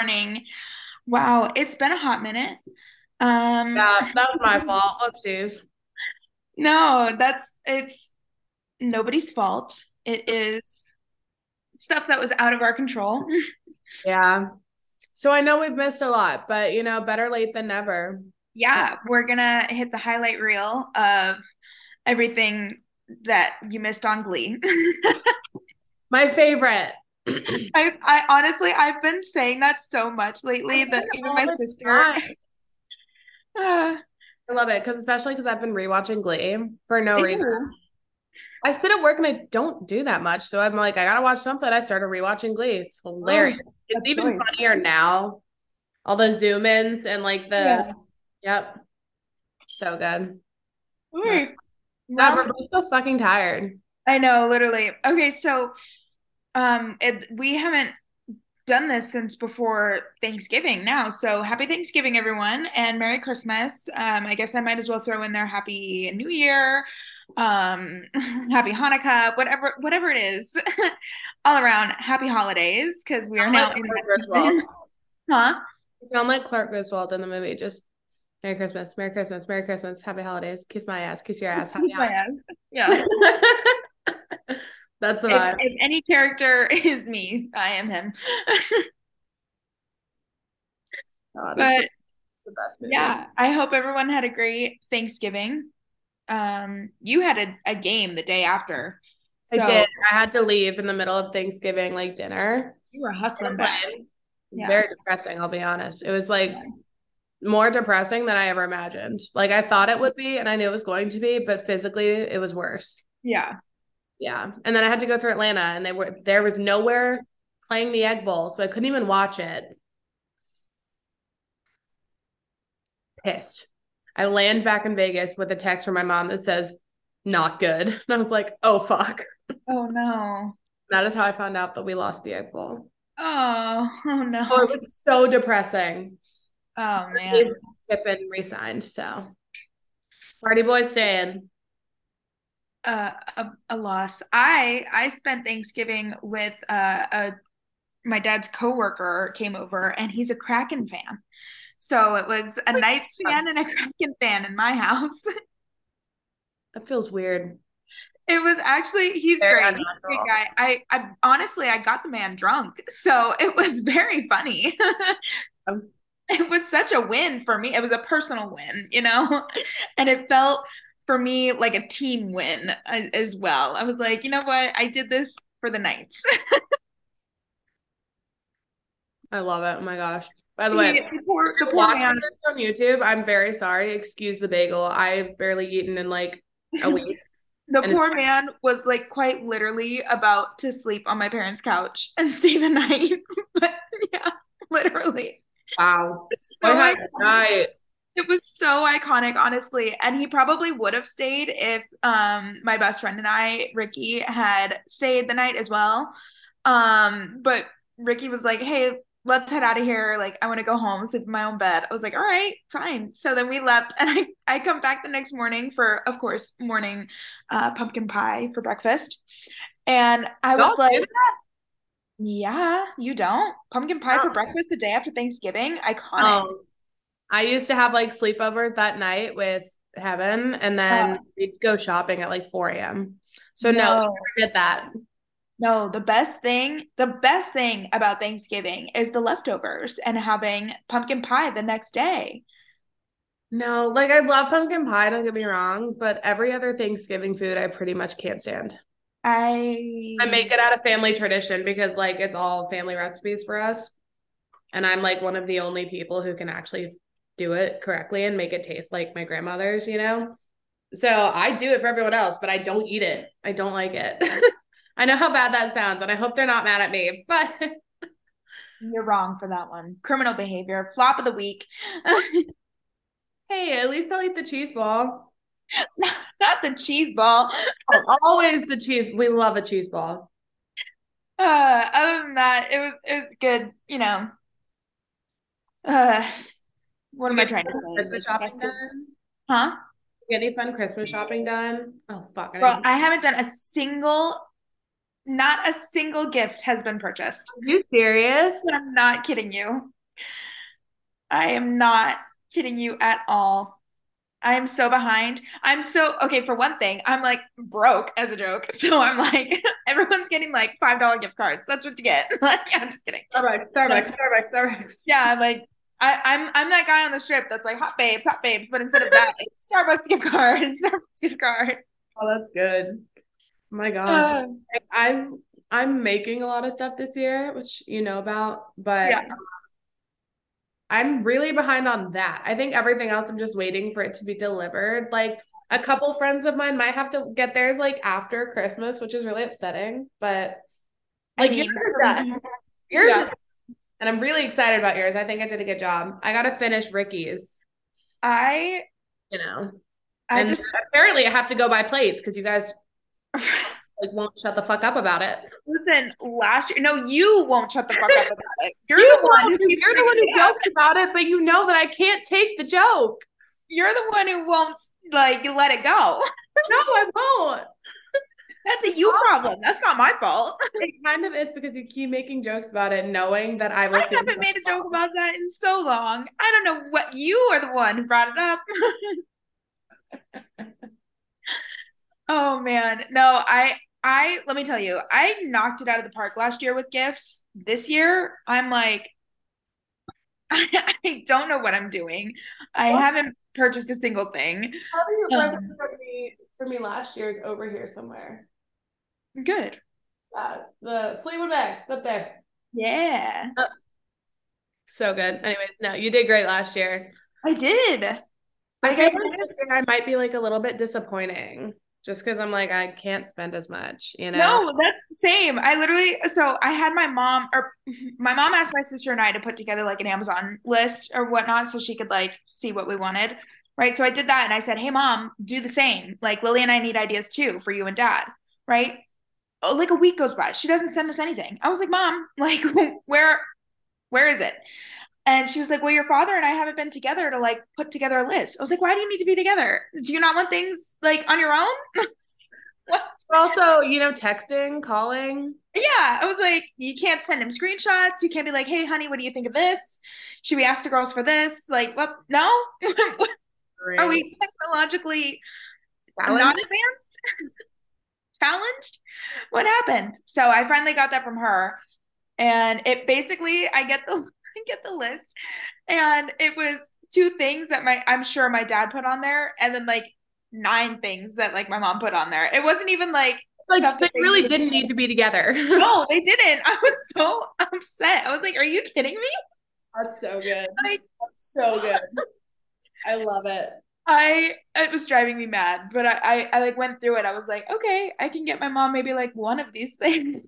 morning. Wow, it's been a hot minute. Yeah, that was my fault. Oopsies. No, it's nobody's fault. It is stuff that was out of our control. Yeah. So I know we've missed a lot, but better late than never. Yeah, we're gonna hit the highlight reel of everything that you missed on Glee. My favorite. I honestly I've been saying that so much I lately say that it even all my the sister time. uh, I love it especially because I've been rewatching Glee for no reason. ew. I sit at work and I don't do that much, so I'm like, I gotta watch something. I started rewatching Glee. It's Oh, hilarious. It's a even choice. funnier now. All the zoom ins and like the Yeah. yep, so good. All But right. God, we're Well, both so fucking tired. I know, literally. Okay, so we haven't done this since before Thanksgiving now. So happy Thanksgiving, everyone, and Merry Christmas. I guess I might as well throw in there Happy New Year, Happy Hanukkah, whatever it is, all around Happy Holidays, because we are Sound like now in Clark that Griswold. season. Huh? You sound like Clark Griswold in the movie. Just Merry Christmas, Merry Christmas, Merry Christmas, Happy Holidays, kiss my ass, kiss your ass, happy Kiss my ass. Yeah. holidays. That's the If vibe. if any character is me, I am him. God, it's the, But the best movie. yeah, I hope everyone had a great Thanksgiving. You had a game the day after. I did. So I had to leave in the middle of Thanksgiving, like dinner. you were hustling back. Airplane. It was Yeah. very depressing, I'll be honest. It was like more depressing than I ever imagined. Like I thought it would be, and I knew it was going to be, but physically it was worse. Yeah. Yeah. And then I had to go through Atlanta and there was nowhere playing the Egg Bowl, so I couldn't even watch it. Pissed. I land back in Vegas with a text from my mom that says, not good. And I was like, oh fuck. Oh no. That is how I found out that we lost the Egg Bowl. Oh Oh, no. it was so depressing. Oh If man. Kiffin resigned, so Party Boy staying. A loss. I spent Thanksgiving with a my dad's coworker came over and he's a Kraken fan. So it was a Knights fan and a Kraken fan in my house. That feels weird. It was actually he's Very great. He's a great unnatural. guy. I honestly I got the man drunk. So it was very funny. It was such a win for me. It was a personal win. And it felt for me like a team win as well. I was like, you know what? I did this for the Knights. I love it. Oh my gosh. By the way, He, if the you're poor watching man. this on YouTube, I'm very sorry. Excuse the bagel. I've barely eaten in like a week. The And poor man was like quite literally about to sleep on my parents' couch and stay the night. But yeah, literally. wow. Boy So had I a night. It was so iconic, honestly. And he probably would have stayed if my best friend and I, Ricky, had stayed the night as well. But Ricky was like, hey, let's head out of here. Like, I want to go home, sleep in my own bed. I was like, all right, fine. So then we left, and I come back the next morning for, of course, morning pumpkin pie for breakfast. And I was Y'all like, do that? yeah, you don't? Pumpkin pie for Oh. breakfast the day after Thanksgiving? Iconic. Oh, I used to have like sleepovers that night with Heaven, and then Uh, we'd go shopping at like 4 a.m. So no, we no. never did that. No, the best thing about Thanksgiving is the leftovers and having pumpkin pie the next day. No, like I love pumpkin pie, don't get me wrong, but every other Thanksgiving food I pretty much can't stand. I make I it out of family tradition because like it's all family recipes for us. And I'm like one of the only people who can actually do it correctly and make it taste like my grandmother's. So I do it for everyone else, but I don't eat it. I don't like it. I know how bad that sounds, and I hope they're not mad at me, but You're wrong for that one. Criminal behavior, flop of the week. hey, at least I'll eat the cheese ball. Not the cheese ball. Oh, always the cheese. We love a cheese ball. Other than that, it was good. Uh, what You am I get trying to any say? Christmas Like shopping festive, done? huh? Get any fun Christmas shopping done? Oh fuck, I Girl, didn't. I haven't done a single. Not a single gift has been purchased. Are you serious? I'm not kidding you. I am not kidding you at all. I am so behind. I'm so okay. For one thing, I'm like broke as a joke. So I'm like, everyone's getting like $5 gift cards. That's what you get. Like, I'm just kidding. Starbucks. Yeah, I'm like, I'm that guy on the strip that's like hot babes, hot babes. But instead of that, it's Starbucks gift card, Starbucks gift card. Oh, that's good. Oh my gosh. Uh, I'm making a lot of stuff this year, which you know about, but yeah. I'm really behind on that. I think everything else I'm just waiting for it to be delivered. Like a couple friends of mine might have to get theirs like after Christmas, which is really upsetting, but I like mean, yours is done. Yours yeah. is, and I'm really excited about yours. I think I did a good job. I got to finish Ricky's, I you know, I and just apparently I have to go buy plates because you guys like won't shut the fuck up about it. listen, last year, no, you won't shut the fuck up about it. You're You the one won't, who 'cause keeps you're the one bringing who it up. jokes about it, but you know that I can't take the joke. You're the one who won't like let it go. No, I won't. That's a you problem. That's not my fault. It kind of is because you keep making jokes about it, knowing that I will I feel haven't so made a joke wrong. about that in so long. I don't know what you are the one who brought it up. Oh man. No, I let me tell you, I knocked it out of the park last year with gifts. This year, I'm like I don't know what I'm doing. I Well, haven't purchased a single thing. probably your present Um, for me last year is over here somewhere. good. The Fleetwood Mac, it's up there. Yeah. So good. Anyways, no, you did great last year. I did. I Like feel I like this year I might be like a little bit disappointing just because I'm like, I can't spend as much, you know? no, that's the same. I literally, so I had my mom, or my mom asked my sister and I to put together like an Amazon list or whatnot so she could like see what we wanted. Right. So I did that and I said, hey, mom, do the same. Like Lily and I need ideas too for you and dad. Right. Oh, like a week goes by. She doesn't send us anything. I was like, mom, like, where is it? And she was like, well, your father and I haven't been together to like put together a list. I was like, why do you need to be together? Do you not want things like on your own? What? But also, you know, texting, calling. Yeah, I was like, you can't send him screenshots. You can't be like, hey, honey, what do you think of this? Should we ask the girls for this? Like, what? No? Are Great. we technologically not Balance. advanced? Challenged? What happened? So I finally got that from her. And it basically, I get the I get the list. And it was two things that I'm sure my dad put on there, and then like nine things that like my mom put on there. It wasn't even like Like, stuff they that they really needed. didn't need to be together. No, they didn't. I was so upset. I was like, "Are you kidding me?" That's so good. Like, That's so good. I love it. it was driving me mad. But I like went through it. I was like, okay, I can get my mom maybe like one of these things.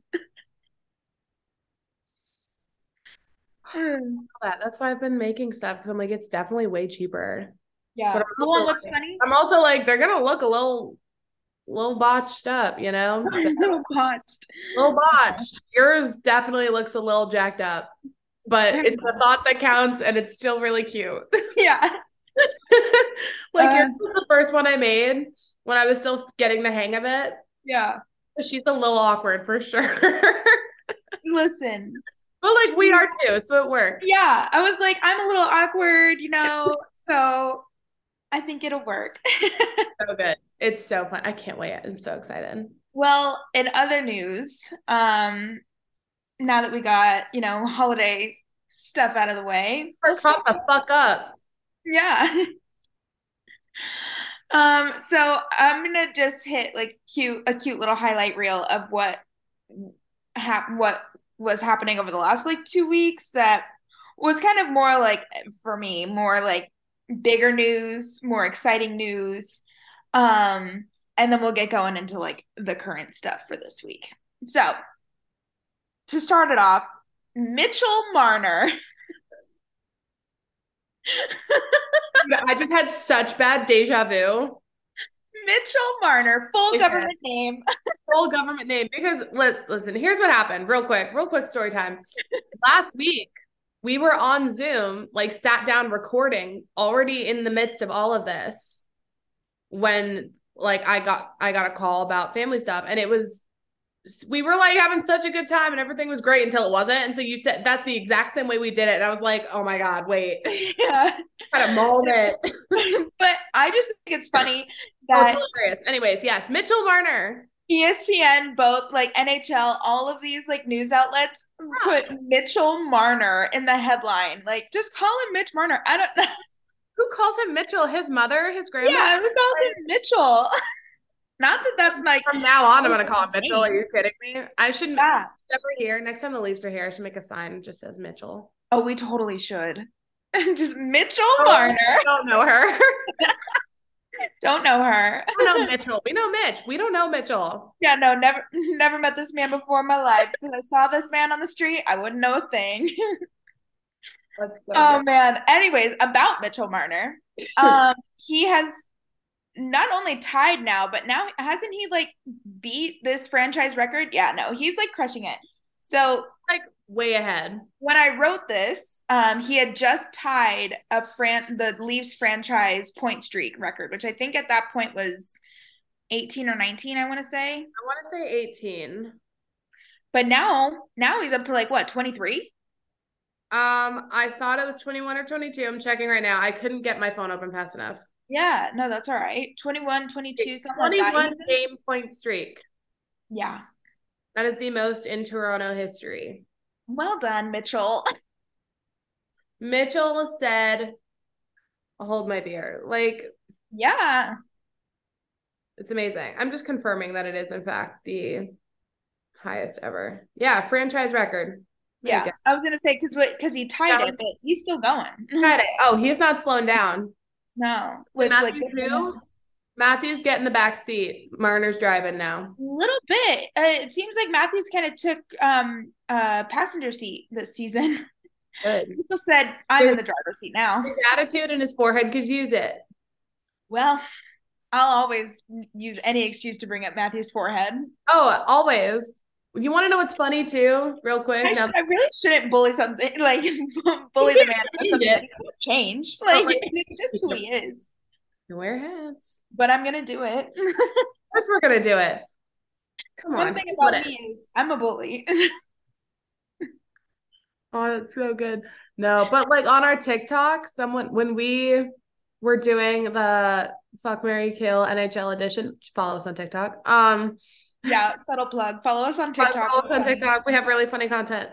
That's why I've been making stuff because I'm like, it's definitely way cheaper. But Yeah. You want what's funny? I'm also like, they're gonna look a little botched up, you know? So, Botched. little botched. Yours definitely looks a little jacked up, but it's the thought that counts and it's still really cute. Yeah. Like yours was the first one I made when I was still getting the hang of it. Yeah. She's a little awkward for sure. Listen. But like we are too, so it works. Yeah. I was like, I'm a little awkward, so I think it'll work. So good. It's so fun. I can't wait. I'm so excited. Well, in other news, now that we got, holiday stuff out of the way, let's Shut the fuck up. yeah. So I'm gonna just hit like a cute little highlight reel of what was happening over the last like 2 weeks that was kind of more like for me, more like bigger news, more exciting news. And then we'll get going into like the current stuff for this week. So to start it off, Mitchell Marner. I just had such bad deja vu. Mitchell Marner, full government name. Full government name. Because listen, here's what happened. Real quick story time. Last week, we were on Zoom, like sat down recording, already in the midst of all of this, when like I got a call about family stuff, and it was we were like having such a good time and everything was great until it wasn't. And so you said that's the exact same way we did it. And I was like, oh my God, wait. Yeah. Had a moment. But I just think it's funny Oh, it's that hilarious. Anyways, yes, Mitchell Marner. ESPN, both like NHL, all of these like news outlets put Mitchell Marner in the headline. Like, just call him Mitch Marner. I don't know. Who calls him Mitchell? His mother, his grandmother? Yeah, who calls him Mitchell? Not that that's like From now on, I'm gonna call him Mitchell. Are you kidding me? I should yeah. never here. Next time the Leafs are here, I should make a sign that just says Mitchell. Oh, we totally should. Just Mitchell Oh, Marner. don't know her. Don't know her. We don't know Mitchell. We know Mitch. We don't know Mitchell. Yeah, no, never met this man before in my life. If I saw this man on the street, I wouldn't know a thing. That's so Oh good. man. Anyways, about Mitchell Marner. He has not only tied now, but now hasn't he like beat this franchise record? Yeah, no, he's like crushing it. So Like way ahead. when I wrote this, he had just tied the Leafs franchise point streak record, which I think at that point was 18 or 19, I want to say. I want to say 18. But now he's up to like what, 23? I thought it was 21 or 22. I'm checking right now. I couldn't get my phone open fast enough. Yeah, no, that's all right. 21, 22, something like 21 that. game point streak. Yeah. That is the most in Toronto history. Well done, Mitchell. Mitchell said, I'll hold my beer. Like, Yeah. it's amazing. I'm just confirming that it is, in fact, the highest ever. Yeah, franchise record. Yeah. I was gonna say because he tied it, but he's still going. Tied it. Oh, he's not slowing down. No. Which, Which Matthews like too? Matthews getting the back seat. Marner's driving now. little bit. It seems like Matthews kind of took passenger seat this season. Good. People said I'm in the driver's seat now. His attitude and his forehead could use it. Well, I'll always use any excuse to bring up Matthews' forehead. Oh, always. You want to know what's funny too, real quick? I really shouldn't bully something like bully the man for something that change. Like it's just who he is. Wear hats. But I'm gonna do it. Of course, we're gonna do it. Come on. One thing about me is I'm a bully. Oh, that's so good. No, but like on our TikTok, when we were doing the Fuck, Marry, Kill NHL edition, follow us on TikTok. Yeah, subtle plug. Follow us on TikTok. Follow us on TikTok. We have really funny content.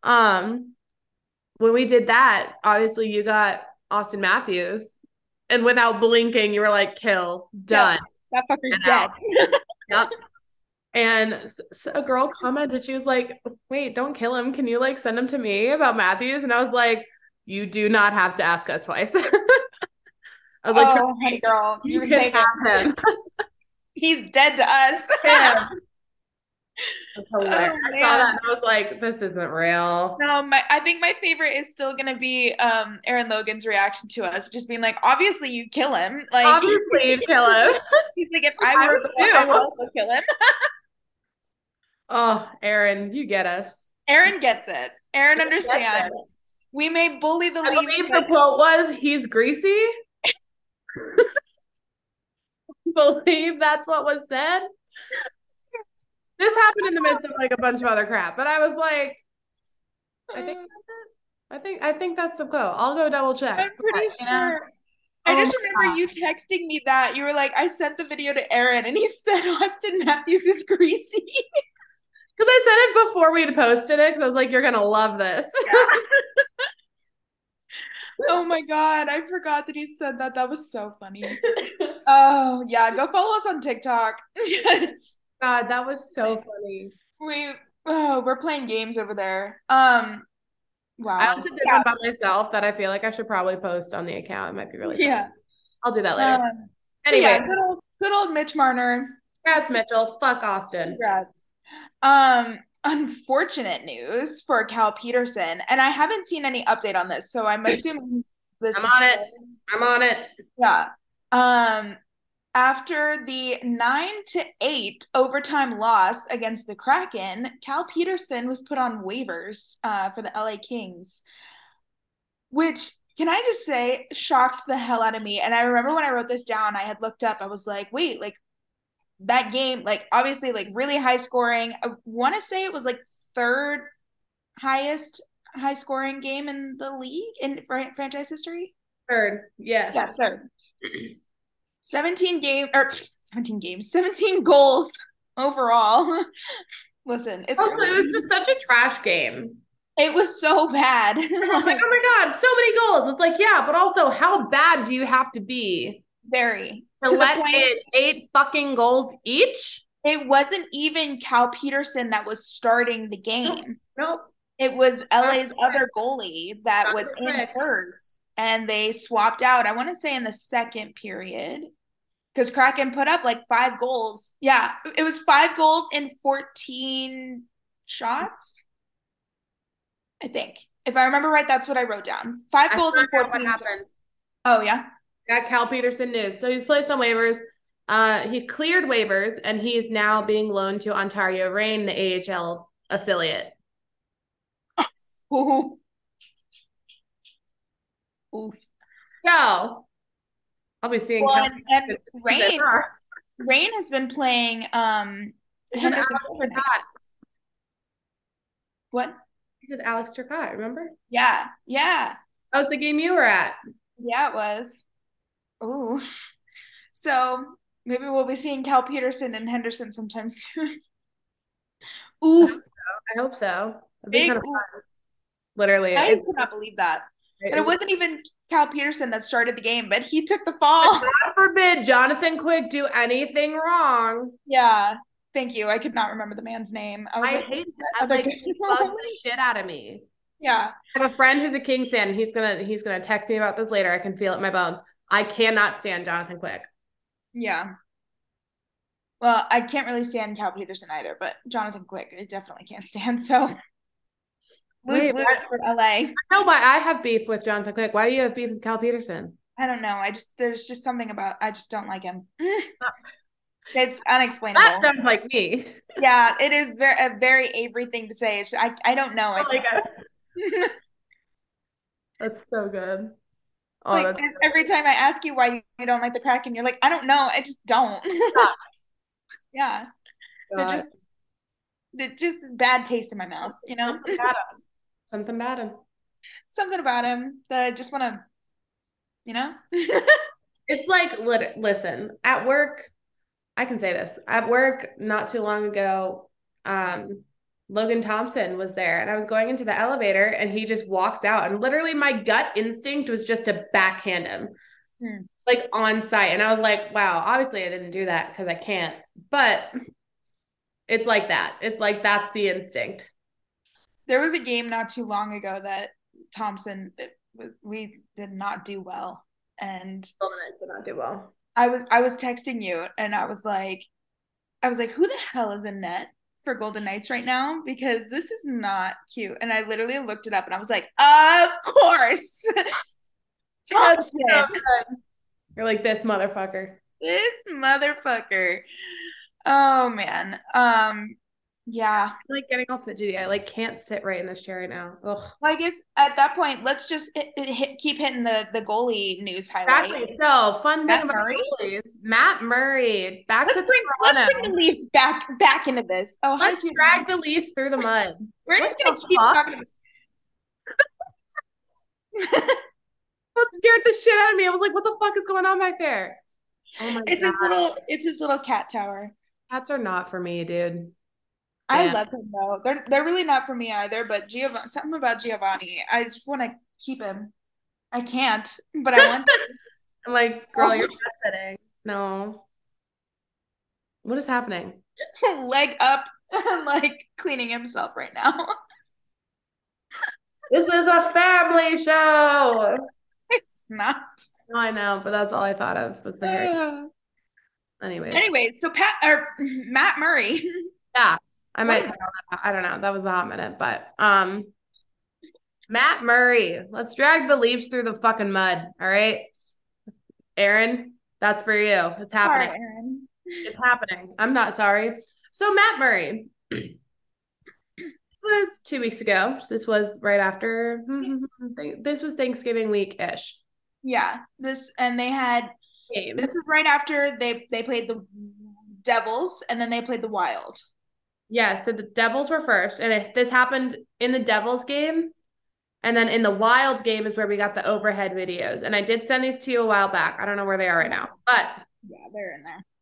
When we did that, obviously you got Austin Matthews, and without blinking, you were like, "Kill, done." Yep, that fucker's dead. Yep. And so a girl commented, she was like, "Wait, don't kill him. Can you like send him to me about Matthews?" And I was like, "You do not have to ask us twice." I was like, "Oh, hey girl, you can have him." He's dead to us. Yeah. That's hilarious. Oh, I saw that and I was like, this isn't real. No, I think my favorite is still gonna be Aaron Logan's reaction to us, just being like, obviously you kill him. Like obviously you'd kill him. He's like, if I were the one, I would also kill him. Oh, Aaron, you get us. Aaron gets it. Aaron understands. We may bully the Leafs. I believe the quote was, "He's greasy." Believe that's what was said. This happened in the midst of like a bunch of other crap, but I was like, I think that's it. I think that's the quote. I'll go double check. I'm pretty sure. I just remember you texting me that. You were like, I sent the video to Aaron and he said Austin Matthews is greasy. Because I said it before we had posted it, because I was like, you're gonna love this. Yeah. Oh my God, I forgot that he said that. That was so funny. Oh yeah, go follow us on TikTok. God, that was so funny. We're playing games over there. Wow. I also did one by myself that I feel like I should probably post on the account. It might be really funny. I'll do that later. Anyway, yeah, good old Mitch Marner. Congrats, Mitchell. Fuck Austin. Congrats. Unfortunate news for Cal Petersen, and I haven't seen any update on this, so I'm assuming this. I'm on it. Yeah. After the 9-8 overtime loss against the Kraken, Cal Petersen was put on waivers for the LA Kings, which, can I just say, shocked the hell out of me. And I remember when I wrote this down, I had looked up, I was like, wait, like, that game, like obviously like really high scoring. I want to say it was like third highest high scoring game in the league in franchise history. Third, Yeah, yes. third. 17 game or 17 games, 17 goals overall. Listen, it's Also, early. it was just such a trash game. It was so bad. Everyone's like, oh my God, so many goals. It's like, yeah, but also how bad do you have to be Very to to the let point in 8 fucking goals each? it wasn't even Cal Peterson that was starting the game. Nope. It was LA's Jonathan other goalie that was in Quick. first, and they swapped out. I want to say in the second period because Kraken put up like 5 goals. Yeah, it was 5 goals in 14 shots. I think. If I remember right, that's what I wrote down. Five I goals found and out 14 what shots. happened. Oh, yeah. Got Cal Peterson news. So he's placed on waivers. He cleared waivers and he's now being loaned to Ontario Reign, the AHL affiliate. Ooh. Oof. So I'll be seeing Well, Cal and Peterson. Rain has been playing He's with Henderson Alex overnight. Turcotte. What? He's with Alex Turcotte, remember? Yeah. Yeah. That was the game you were at. Yeah, it was. Ooh. So maybe we'll be seeing Cal Peterson and Henderson sometime soon. Ooh. I hope so. It'd be Big kind of ooh. fun. Literally. I could not believe that. And it wasn't even Cal Peterson that started the game, but he took the fall. God forbid Jonathan Quick do anything wrong. Yeah. Thank you. I could not remember the man's name. I was I like, hate that that. other Like, guy? it bugs the shit out of me. Yeah. I have a friend who's a Kings fan, and he's gonna text me about this later. I can feel it in my bones. I cannot stand Jonathan Quick. Yeah. Well, I can't really stand Cal Peterson either, but Jonathan Quick, I definitely can't stand. So lose for LA. No, but I have beef with Jonathan Quick. Why do you have beef with Cal Peterson? I don't know. There's just something about I just don't like him. It's unexplainable. That sounds like me. Yeah, it is a very Avery thing to say. I don't know. I just That's so good. Oh, like every time I ask you why you don't like the Kraken, you're like, I don't know. I just don't. Yeah. They're just bad taste in my mouth, you know? Something about him. Something about him that I just want to, you know? It's like, listen, at work, I can say this. At work, not too long ago, Logan Thompson was there and I was going into the elevator and he just walks out and literally my gut instinct was just to backhand him like on site. And I was like, wow, obviously I didn't do that because I can't, but it's like that. It's like, that's the instinct. There was a game not too long ago that Thompson, we did not do well. And Golden Knights did not do well. I was texting you and I was like, who the hell is in net for Golden Knights right now? Because this is not cute. And I literally looked it up and I was like, of course. Thompson. So you're like, this motherfucker. This motherfucker. Oh man. Yeah. I'm like getting off the duty. I like can't sit right in this chair right now. Ugh. Well, I guess at that point, let's just keep hitting the goalie news highlight. Exactly. So, fun thing about goalies, Matt Murray back to Toronto. Let's bring the Leafs back into this. Oh, let's drag the Leafs through the mud. We're just gonna keep talking about. That scared the shit out of me. I was like, "What the fuck is going on back there?" Oh my God. It's his little cat tower. Cats are not for me, dude. I love him though. They're really not for me either. But something about Giovanni, I just want to keep him. I can't, but I want to. I'm like, girl, you're sitting. No. What is happening? Leg up, like cleaning himself right now. This is a family show. It's not. No, I know, but that's all I thought of was the hair. Anyways, so Matt Murray. Yeah. I might cut all that out. I don't know. That was a hot minute, but Matt Murray. Let's drag the Leafs through the fucking mud. All right. Aaron, that's for you. It's happening. Sorry, Aaron. It's happening. I'm not sorry. So Matt Murray. This was 2 weeks ago. This was right after this was Thanksgiving week-ish. Yeah. This is right after they played the Devils, and then they played the Wild. Yeah, so the Devils were first, and if this happened in the Devils game, and then in the Wild game is where we got the overhead videos. And I did send these to you a while back. I don't know where they are right now, but yeah, they're in there.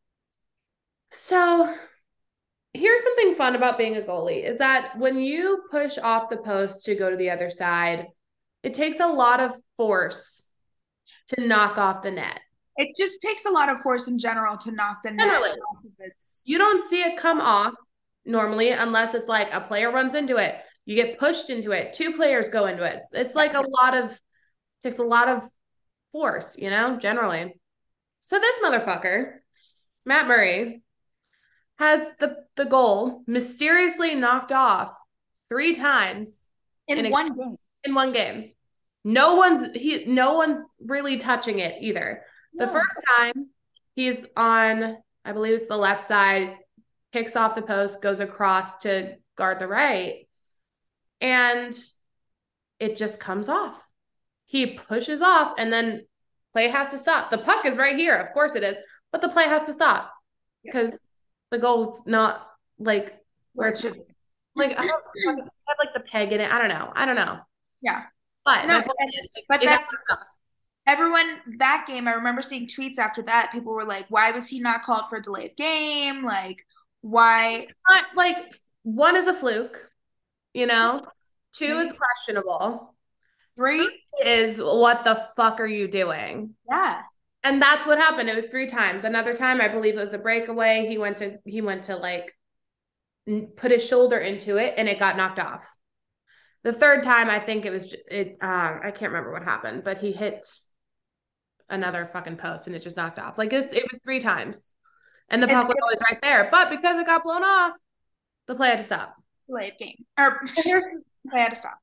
So here's something fun about being a goalie is that when you push off the post to go to the other side, it takes a lot of force to knock off the net. It just takes a lot of force in general to knock the net Generally. off of its. You don't see it come off normally unless it's like a player runs into it. You get pushed into it. Two players go into it. It's like takes a lot of force, generally. So this motherfucker, Matt Murray, has the goal mysteriously knocked off 3 times in one game. In one game. No one's really touching it either. No. The first time he's on, I believe it's the left side, kicks off the post, goes across to guard the right, and it just comes off. He pushes off, and then play has to stop. The puck is right here. Of course it is, but the play has to stop because the goal's not like where it should be. Like I don't have like the peg in it. I don't know. Yeah. But no, but that's everyone that game. I remember seeing tweets after that. People were like, why was he not called for a delay of game? Like, why? Like, one is a fluke, 2 is questionable. 3 is what the fuck are you doing? Yeah. And that's what happened. It was 3 times. Another time, I believe it was a breakaway. He went to like put his shoulder into it and it got knocked off. The third time, I think it was I can't remember what happened, but he hit another fucking post and it just knocked off. Like it was 3 times. And the puck was always right there. But because it got blown off, the play had to stop. Delay game. Or play had to stop.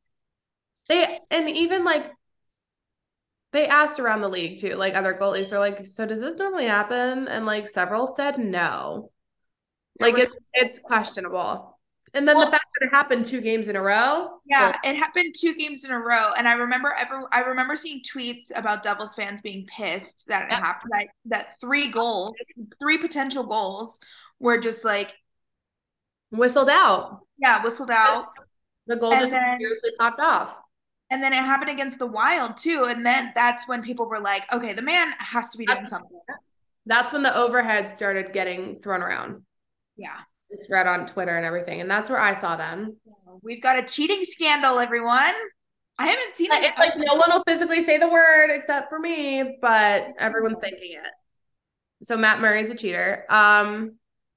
They asked around the league too, like other goalies are like, so does this normally happen? And like several said no. Like it's questionable. And then the fact that it happened 2 games in a row. Yeah, it happened 2 games in a row. And I remember seeing tweets about Devils fans being pissed that it happened, that 3 potential goals were just like whistled out. Yeah, whistled out. The goal just seriously popped off. And then it happened against the Wild too. And then that's when people were like, okay, the man has to be doing something. That's when the overhead started getting thrown around. Yeah. It's read on Twitter and everything. And that's where I saw them. We've got a cheating scandal, everyone. I haven't seen it. It's like no one will physically say the word except for me, but everyone's thinking it. So Matt Murray's a cheater. I'll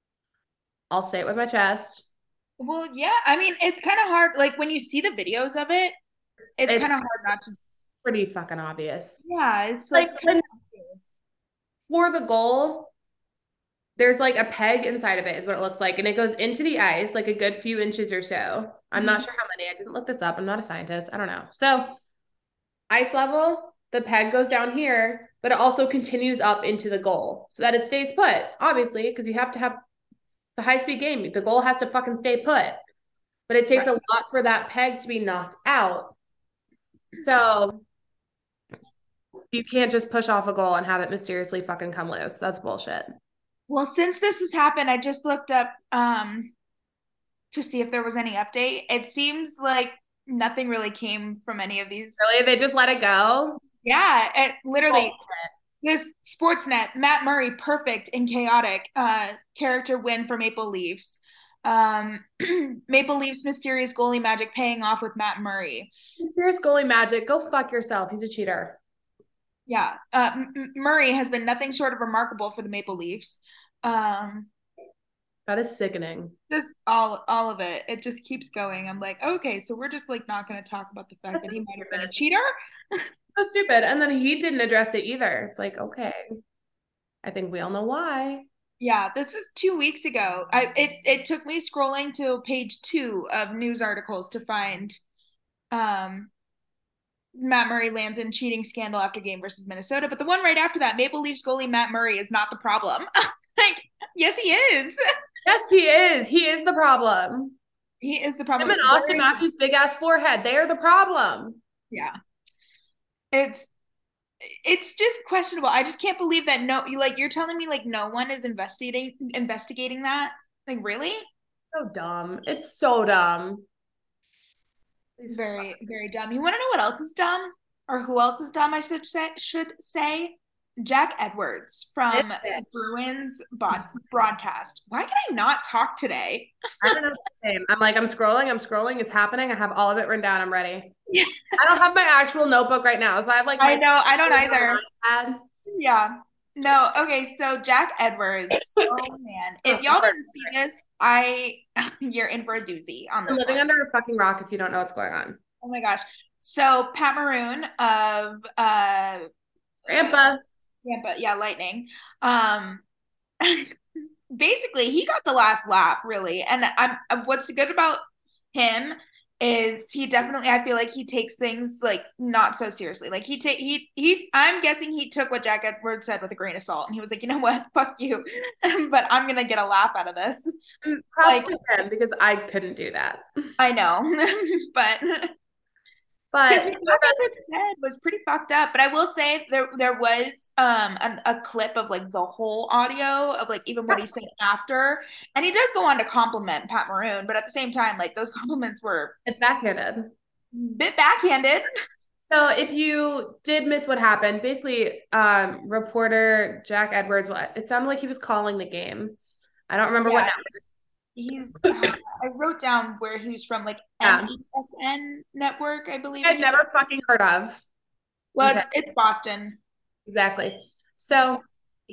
say it with my chest. Well, yeah. I mean, it's kind of hard. Like when you see the videos of it, it's kind of hard not to. Pretty fucking obvious. Yeah, it's like for the goal, there's like a peg inside of it is what it looks like, and it goes into the ice like a good few inches or so. I'm not sure how many. I didn't look this up. I'm not a scientist. I don't know. So ice level, the peg goes down here, but it also continues up into the goal so that it stays put, obviously, because you have to have the high-speed game. The goal has to fucking stay put. But it takes a lot for that peg to be knocked out. So you can't just push off a goal and have it mysteriously fucking come loose. That's bullshit. Well, since this has happened, I just looked up to see if there was any update. It seems like nothing really came from any of these. Really? They just let it go? Yeah, it literally. This Sportsnet, Matt Murray, perfect and chaotic character win for Maple Leafs. Maple Leafs mysterious goalie magic paying off with Matt Murray. Mysterious goalie magic. Go fuck yourself. He's a cheater. Yeah. Murray has been nothing short of remarkable for the Maple Leafs. That is sickening. Just all of it. It just keeps going. I'm like, okay, so we're just like not going to talk about the fact that he might have been a cheater. So stupid. And then he didn't address it either. It's like, okay. I think we all know why. Yeah, this is 2 weeks ago. It took me scrolling to page 2 of news articles to find Matt Murray lands in cheating scandal after game versus Minnesota. But the one right after that, Maple Leafs goalie Matt Murray is not the problem. Like, yes, he is. Yes, he is. He is the problem. He is the problem. Him and Austin Matthews' big ass forehead. They are the problem. Yeah. It's it's just questionable. I just can't believe that you're telling me like no one is investigating that. Like really? So dumb. It's so dumb. These Very, fucks. very dumb. You want to know what else is dumb? Or who else is dumb, I should say? Jack Edwards This from the bitch. Bruins broadcast. Why can I not talk today? I don't know. Same. I'm like, I'm scrolling. It's happening. I have all of it written down. I'm ready. I don't have my actual notebook right now. So I have like I my know, I don't on either. my iPad. Yeah. No, okay, so Jack Edwards. Oh man. Oh, If y'all didn't see this, you're in for a doozy on I'm this living one. under a fucking rock if you don't know what's going on. Oh my gosh. So Pat Maroon of Grandpa. Tampa, yeah, Lightning. Um basically he got the last laugh really. And what's good about him is he definitely, I feel like he takes things like not so seriously. Like he I'm guessing he took what Jack Edwards said with a grain of salt and he was like, you know what, fuck you. But I'm gonna get a laugh out of this. Props Like to him because I couldn't do that. I know. But because But what Jack Edwards said was pretty fucked up. But I will say there was a clip of like the whole audio of like even what he said after, and he does go on to compliment Pat Maroon, but at the same time, like those compliments were it's backhanded. a bit backhanded. So if you did miss what happened, basically, reporter Jack Edwards, what it sounded like he was calling the game. I don't remember what Yeah, he's. network. I wrote down where he was from, like Yeah. NESN network, I believe I've is what. never fucking heard of. Well, Okay, it's Boston. exactly. So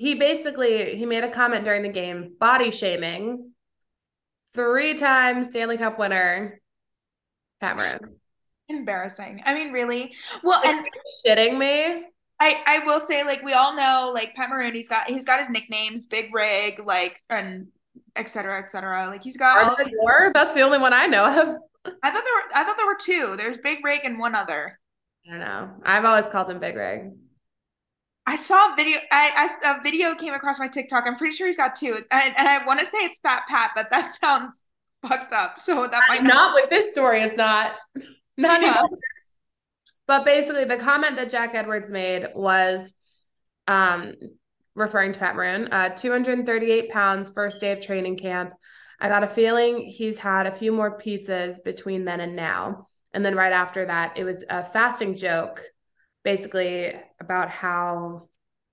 he made a comment during the game, body shaming, 3-time Stanley Cup winner, Pat Maroon. Embarrassing. I mean, really. Well, Like, and are you shitting me? I will say like we all know like Pat Maroon he's got his nicknames Big Rig like and et cetera, et cetera. Like he's got Are all of there these. more? That's the only one I know of. I thought there were two. There's Big Rig and one other. I don't know. I've always called him Big Rig. I saw a video. A video came across my TikTok. I'm pretty sure he's got two, and I want to say it's Fat Pat, but that sounds fucked up. So that might not. Not with this story, it's not. Not Yeah. anymore. But basically, the comment that Jack Edwards made was um, referring to Pat Maroon, 238 pounds, first day of training camp. I got a feeling he's had a few more pizzas between then and now. And then right after that, it was a fasting joke, basically about how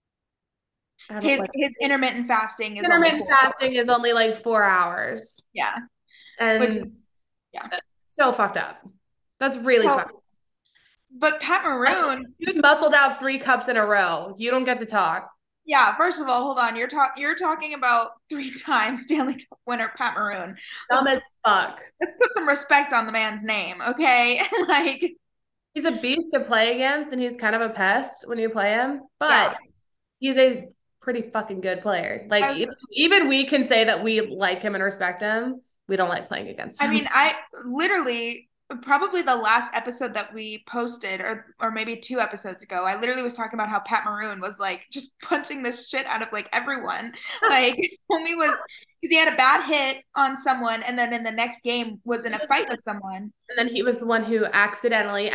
I don't like His intermittent fasting is only intermittent 4 hours. fasting is only like 4 hours. Yeah, which is And yeah. so fucked up. That's really So, fucked up. but Pat Maroon, You muscled out 3 cups in a row. You don't get to talk. yeah, first of all, hold on. You're talking about 3 times Stanley Cup winner Pat Maroon. Dumb Let's as fuck. let's put some respect on the man's name, okay? Like, He's a beast to play against, and he's kind of a pest when you play him, yeah. but he's a pretty fucking good player. Like, I was even we can say that we like him and respect him. We don't like playing against I him. mean, I literally probably the last episode that we posted or maybe 2 episodes ago, I literally was talking about how Pat Maroon was like just punching the shit out of like everyone. Like homie was because he had a bad hit on someone and then in the next game was in a fight with someone. And then he was the one who accidentally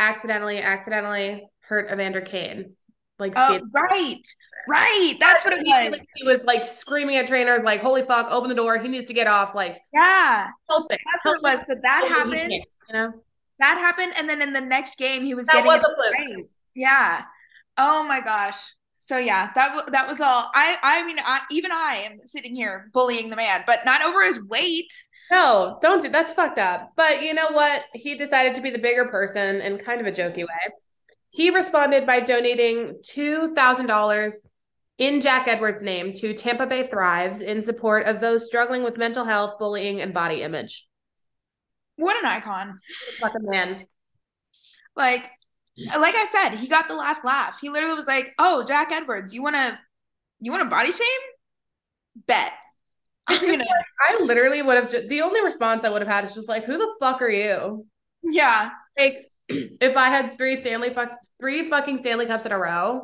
hurt Evander Kane. Like, Oh, skate. right. Right. That's what it was. Like, he was like screaming at trainers, like, holy fuck, open the door. He needs to get off. Like, Yeah. help it. That's what Help it was. So that it. He happened. can't, you know? That happened. And then in the next game, he was That getting was it a fluke. right. Yeah. Oh my gosh. So yeah, that was all. I mean, even I am sitting here bullying the man, but not over his weight. No, don't do that's fucked up. But you know what? He decided to be the bigger person in kind of a jokey way. He responded by donating $2,000 in Jack Edwards' name to Tampa Bay Thrives in support of those struggling with mental health, bullying, and body image. What an icon. Fucking man. Like I said, he got the last laugh. He literally was like, "Oh, Jack Edwards, you want to body shame? Bet." It's just like, I literally would have the only response I would have had is just like, who the fuck are you? Yeah. Like, if I had three fucking Stanley Cups in a row.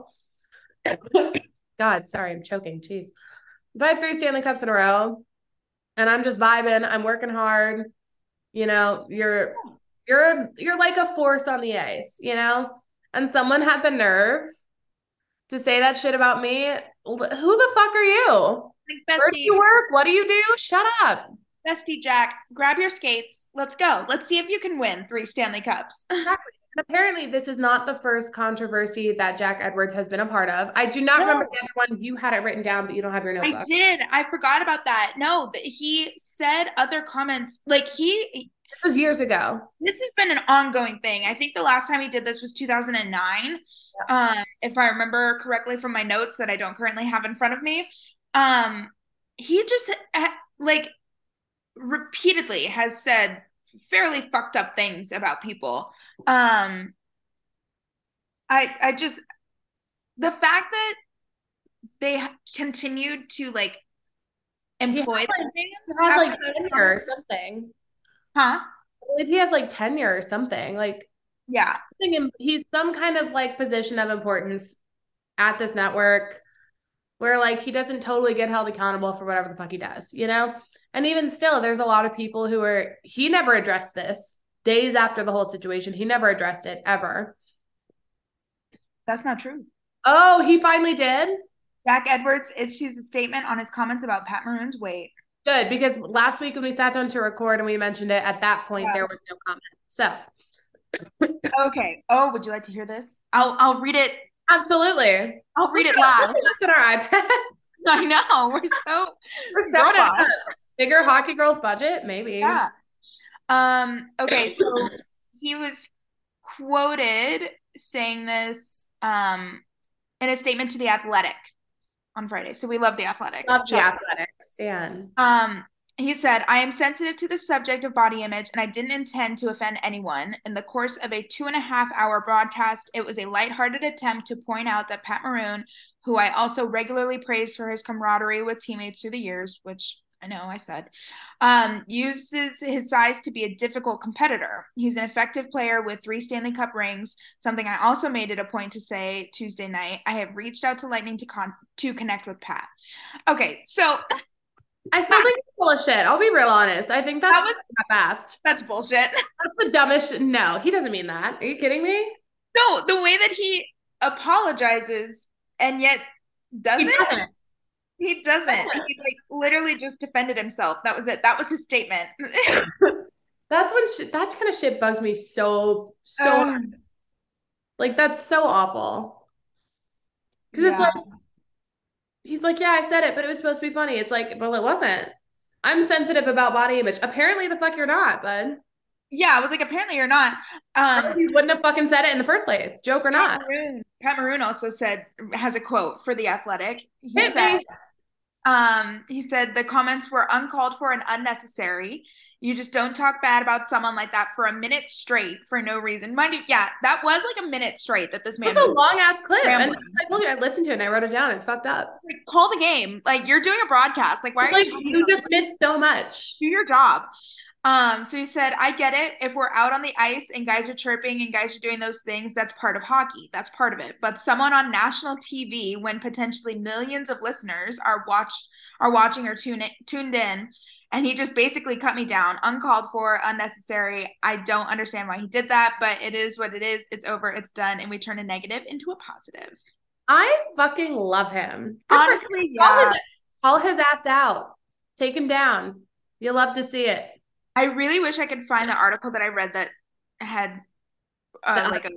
God, sorry, I'm choking. Jeez. If I had 3 Stanley Cups in a row and I'm just vibing, I'm working hard, you're like a force on the ice, and someone had the nerve to say that shit about me. Who the fuck are you? Like, Where do bestie, you work? What do you do? Shut up. bestie Jack, grab your skates. Let's go. Let's see if you can win 3 Stanley Cups. Exactly. And apparently, this is not the first controversy that Jack Edwards has been a part of. I do not remember No. the other one. You had it written down, but you don't have your I notebook. did. I forgot about that. No, he said other comments. Like This was years ago. this has been an ongoing thing. I think the last time he did this was 2009. If I remember correctly from my notes that I don't currently have in front of me. He just like repeatedly has said fairly fucked up things about people. I just the fact that they continued to like He employ this man has after like those tenure or comments. something. Huh? I believe he has like tenure or something. Like Yeah. he's some kind of like position of importance at this network where like he doesn't totally get held accountable for whatever the fuck he does, you know? And even still, there's a lot of people who are, he never addressed this days after the whole situation. He never addressed it ever. That's not true. Oh, he finally did? Jack Edwards issues a statement on his comments about Pat Maroon's weight. Good, because last week when we sat down to record and we mentioned it, at that point, there was no comment. So, Okay. Oh, would you like to hear this? I'll read it. absolutely. I'll read it live. Look at us in our iPad. I know. We're stepping it robots. up. Bigger hockey girls budget, maybe. Yeah. Okay, so he was quoted saying this in a statement to The Athletic on Friday. So we love The Athletic. Love The Athletic, Stan. He said, I am sensitive to the subject of body image, and I didn't intend to offend anyone. In the course of a 2.5-hour broadcast, it was a lighthearted attempt to point out that Pat Maroon, who I also regularly praised for his camaraderie with teammates through the years, which I know I said, uses his size to be a difficult competitor. He's an effective player with 3 Stanley Cup rings, something I also made it a point to say Tuesday night. I have reached out to Lightning to connect with Pat. Okay, so I still think it's full of shit. I'll be real honest. I think that's fast. That's bullshit. That's the dumbest shit. No, he doesn't mean that. Are you kidding me? No, the way that he apologizes and yet doesn't. He doesn't. He like literally just defended himself. That was it. That was his statement. That's when that kind of shit bugs me so hard. Like that's so awful. Because it's like he's like, yeah, I said it, but it was supposed to be funny. It's like, well, it wasn't. I'm sensitive about body image. Apparently, the fuck you're not, bud. Yeah, I was like, apparently you're not. You wouldn't have fucking said it in the first place, joke or not. Pat Maroon also has a quote for The Athletic. He said the comments were uncalled for and unnecessary. You just don't talk bad about someone like that for a minute straight for no reason. Mind you, yeah, that was like a minute straight that this man was a long ass clip. rambling. And I told you I listened to it and I wrote it down. It's fucked up. Like, call the game. Like you're doing a broadcast. Like why are you just missed so much? Do your job. So he said, I get it. If we're out on the ice and guys are chirping and guys are doing those things, that's part of hockey. That's part of it. But someone on national TV, when potentially millions of listeners are watching or tuned in, and he just basically cut me down, uncalled for, unnecessary. I don't understand why he did that, but it is what it is. It's over. It's done. And we turn a negative into a positive. I fucking love him. Honestly, yeah. Call his ass out. Take him down. You'll love to see it. I really wish I could find the article that I read that had that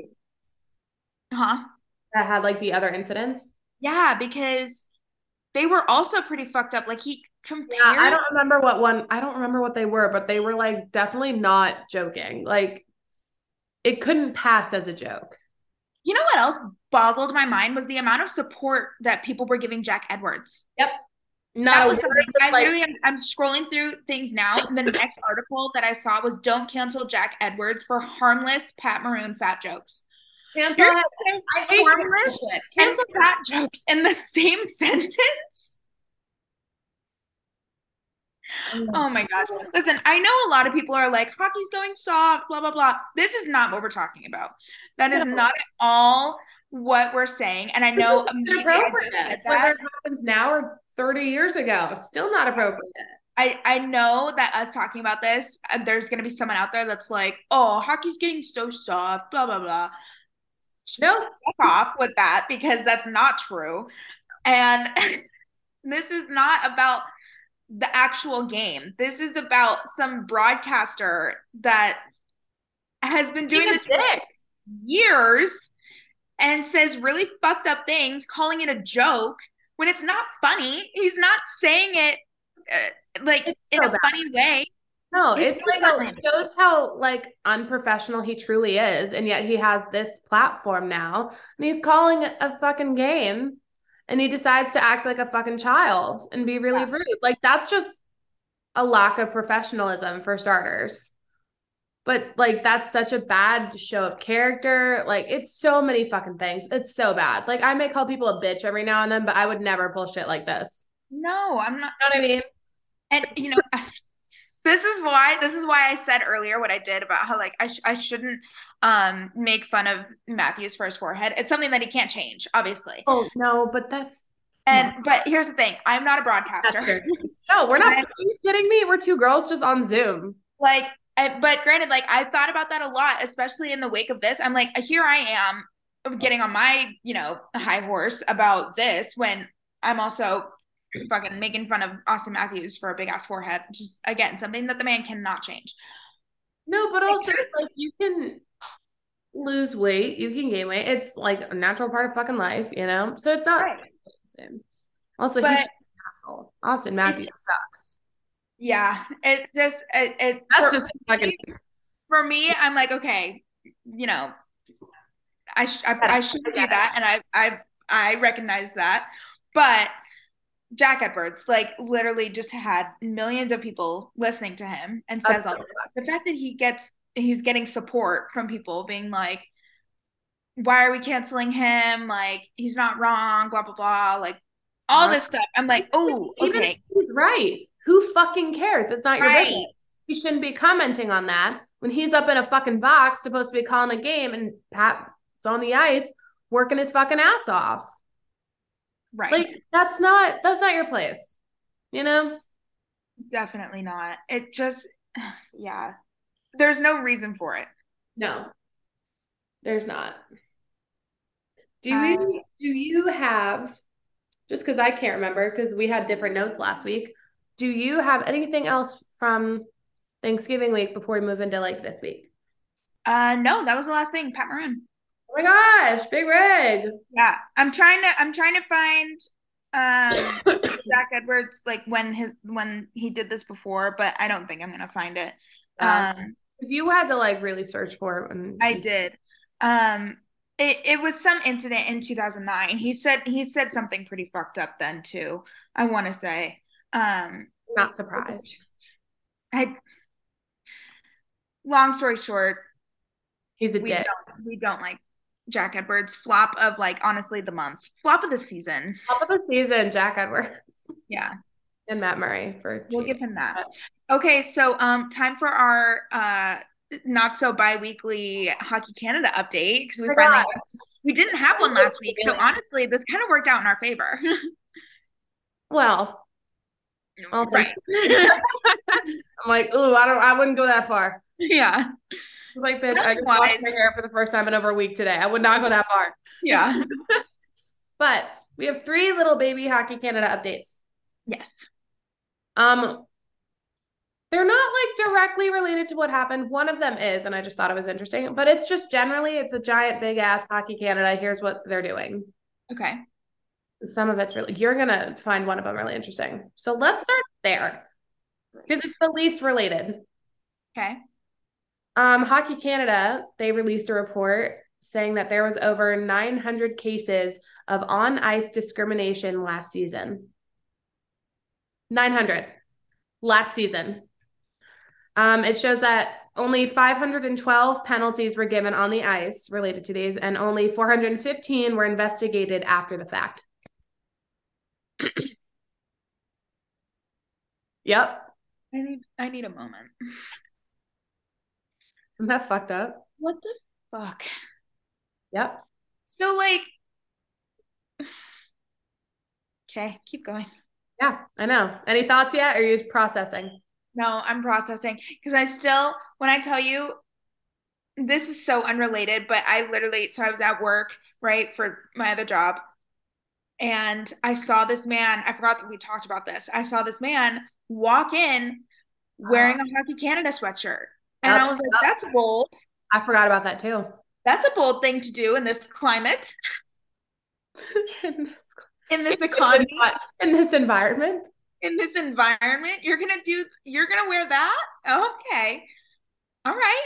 had like the other incidents. Yeah, because they were also pretty fucked up. Like he compared. Yeah, I don't remember what they were, but they were like definitely not joking. Like it couldn't pass as a joke. You know what else boggled my mind was the amount of support that people were giving Jack Edwards. Yep. I'm scrolling through things now. And the next article that I saw was "Don't cancel Jack Edwards for harmless Pat Maroon fat jokes." I hate harmless and fat jokes in the same sentence. Oh my gosh. Listen, I know a lot of people are like, hockey's going soft, blah, blah, blah. This is not what we're talking about. That is not at all what we're saying. And I know whether it happens now or 30 years ago, it's still not appropriate. I know that us talking about this, there's going to be someone out there that's like, oh, hockey's getting so soft, blah, blah, blah. No, fuck off with that because that's not true. And this is not about the actual game. This is about some broadcaster that has been being doing a this for dick. years and says really fucked up things, calling it a joke when it's not funny. He's not saying it like It's in so a bad. funny way. No, It's it's like it shows how like unprofessional he truly is, and yet he has this platform now, and he's calling it a fucking game, and he decides to act like a fucking child and be really yeah. rude. Like that's just a lack of professionalism for starters. But like that's such a bad show of character. Like it's so many fucking things. It's so bad. Like I may call people a bitch every now and then, but I would never pull shit like this. No, I'm not. You know what I mean? And you know, this is why I said earlier what I did about how like I shouldn't make fun of Matthews for his forehead. It's something that he can't change, obviously. Oh no, but that's come on. And but here's the thing, I'm not a That's broadcaster. fair. No, we're not. I, Are you kidding me? We're two girls just on Zoom. like but granted, like I thought about that a lot, especially in the wake of this. I'm like, here I am getting on my, high horse about this when I'm also fucking making fun of Austin Matthews for a big ass forehead, which is again something that the man cannot change. No, but Like, also it's like you can lose weight, you can gain weight. It's like a natural part of fucking life, you know? So it's not right. also he's But just an asshole. Austin Matthews sucks. yeah, it just it That's just fucking for me, I'm like, okay, you know, I shouldn't do that, and I recognize that, but Jack Edwards, like, literally just had millions of people listening to him and says all this stuff. The fact that he's getting support from people being like, why are we canceling him? Like, he's not wrong, blah blah blah, like all this stuff. I'm like, oh, even if okay, he's right, who fucking cares? It's not your business. right, You shouldn't be commenting on that when he's up in a fucking box supposed to be calling a game and Pat's on the ice working his fucking ass off. right. Like that's not your place. You know? Definitely not. It just, yeah, there's no reason for it. No, there's not. Uh, Do you have just because I can't remember because we had different notes last week. Do you have anything else from Thanksgiving week before we move into like this week? no, that was the last thing. Pat Maroon. Oh my gosh, Big Rig. Yeah, I'm trying to find Jack Edwards like when he did this before, but I don't think I'm gonna find it. Because you had to like really search for it when I did. Um, it was some incident in 2009. He said something pretty fucked up then too. I want to say. not surprised. I long story short, He's a we dick. don't like Jack Edwards. Flop of like honestly the month. Flop of the season. Top of the season, Jack Edwards Yeah. and Matt Murray for We'll cheating. give him that. Okay, so time for our not so bi-weekly Hockey Canada update because Oh my God. we didn't have one last week. So honestly, this kind of worked out in our favor. Well, Right. I'm like, ooh, I wouldn't go that far. Yeah. I was like, bitch, I just washed my hair for the first time in over a week today. I would not go that far. Yeah. But we have 3 little baby Hockey Canada updates. Yes. They're not like directly related to what happened. One of them is, and I just thought it was interesting, but it's just generally it's a giant big ass Hockey Canada. Here's what they're doing. Okay. Some of it's really you're gonna find one of them really interesting. So let's start there because it's the least related. Okay. Hockey Canada, they released a report saying that there was over 900 cases of on-ice discrimination last season. 900 last season. It shows that only 512 penalties were given on the ice related to these, and only 415 were investigated after the fact. Yep. I need a moment. Isn't that fucked up? What the fuck? Yep. So like okay, keep going. Yeah, I know. Any thoughts yet? Or are you processing? No, I'm processing because when I tell you this is so unrelated, but so I was at work, right, for my other job. And I saw this man, I forgot that we talked about this. I saw this man walk in wearing a Hockey Canada sweatshirt. And I Yep, was like, yep. that's bold. I forgot about that too. That's a bold thing to do in this climate, in this, in this economy, in this environment. in this environment. You're gonna wear that? Okay. All right.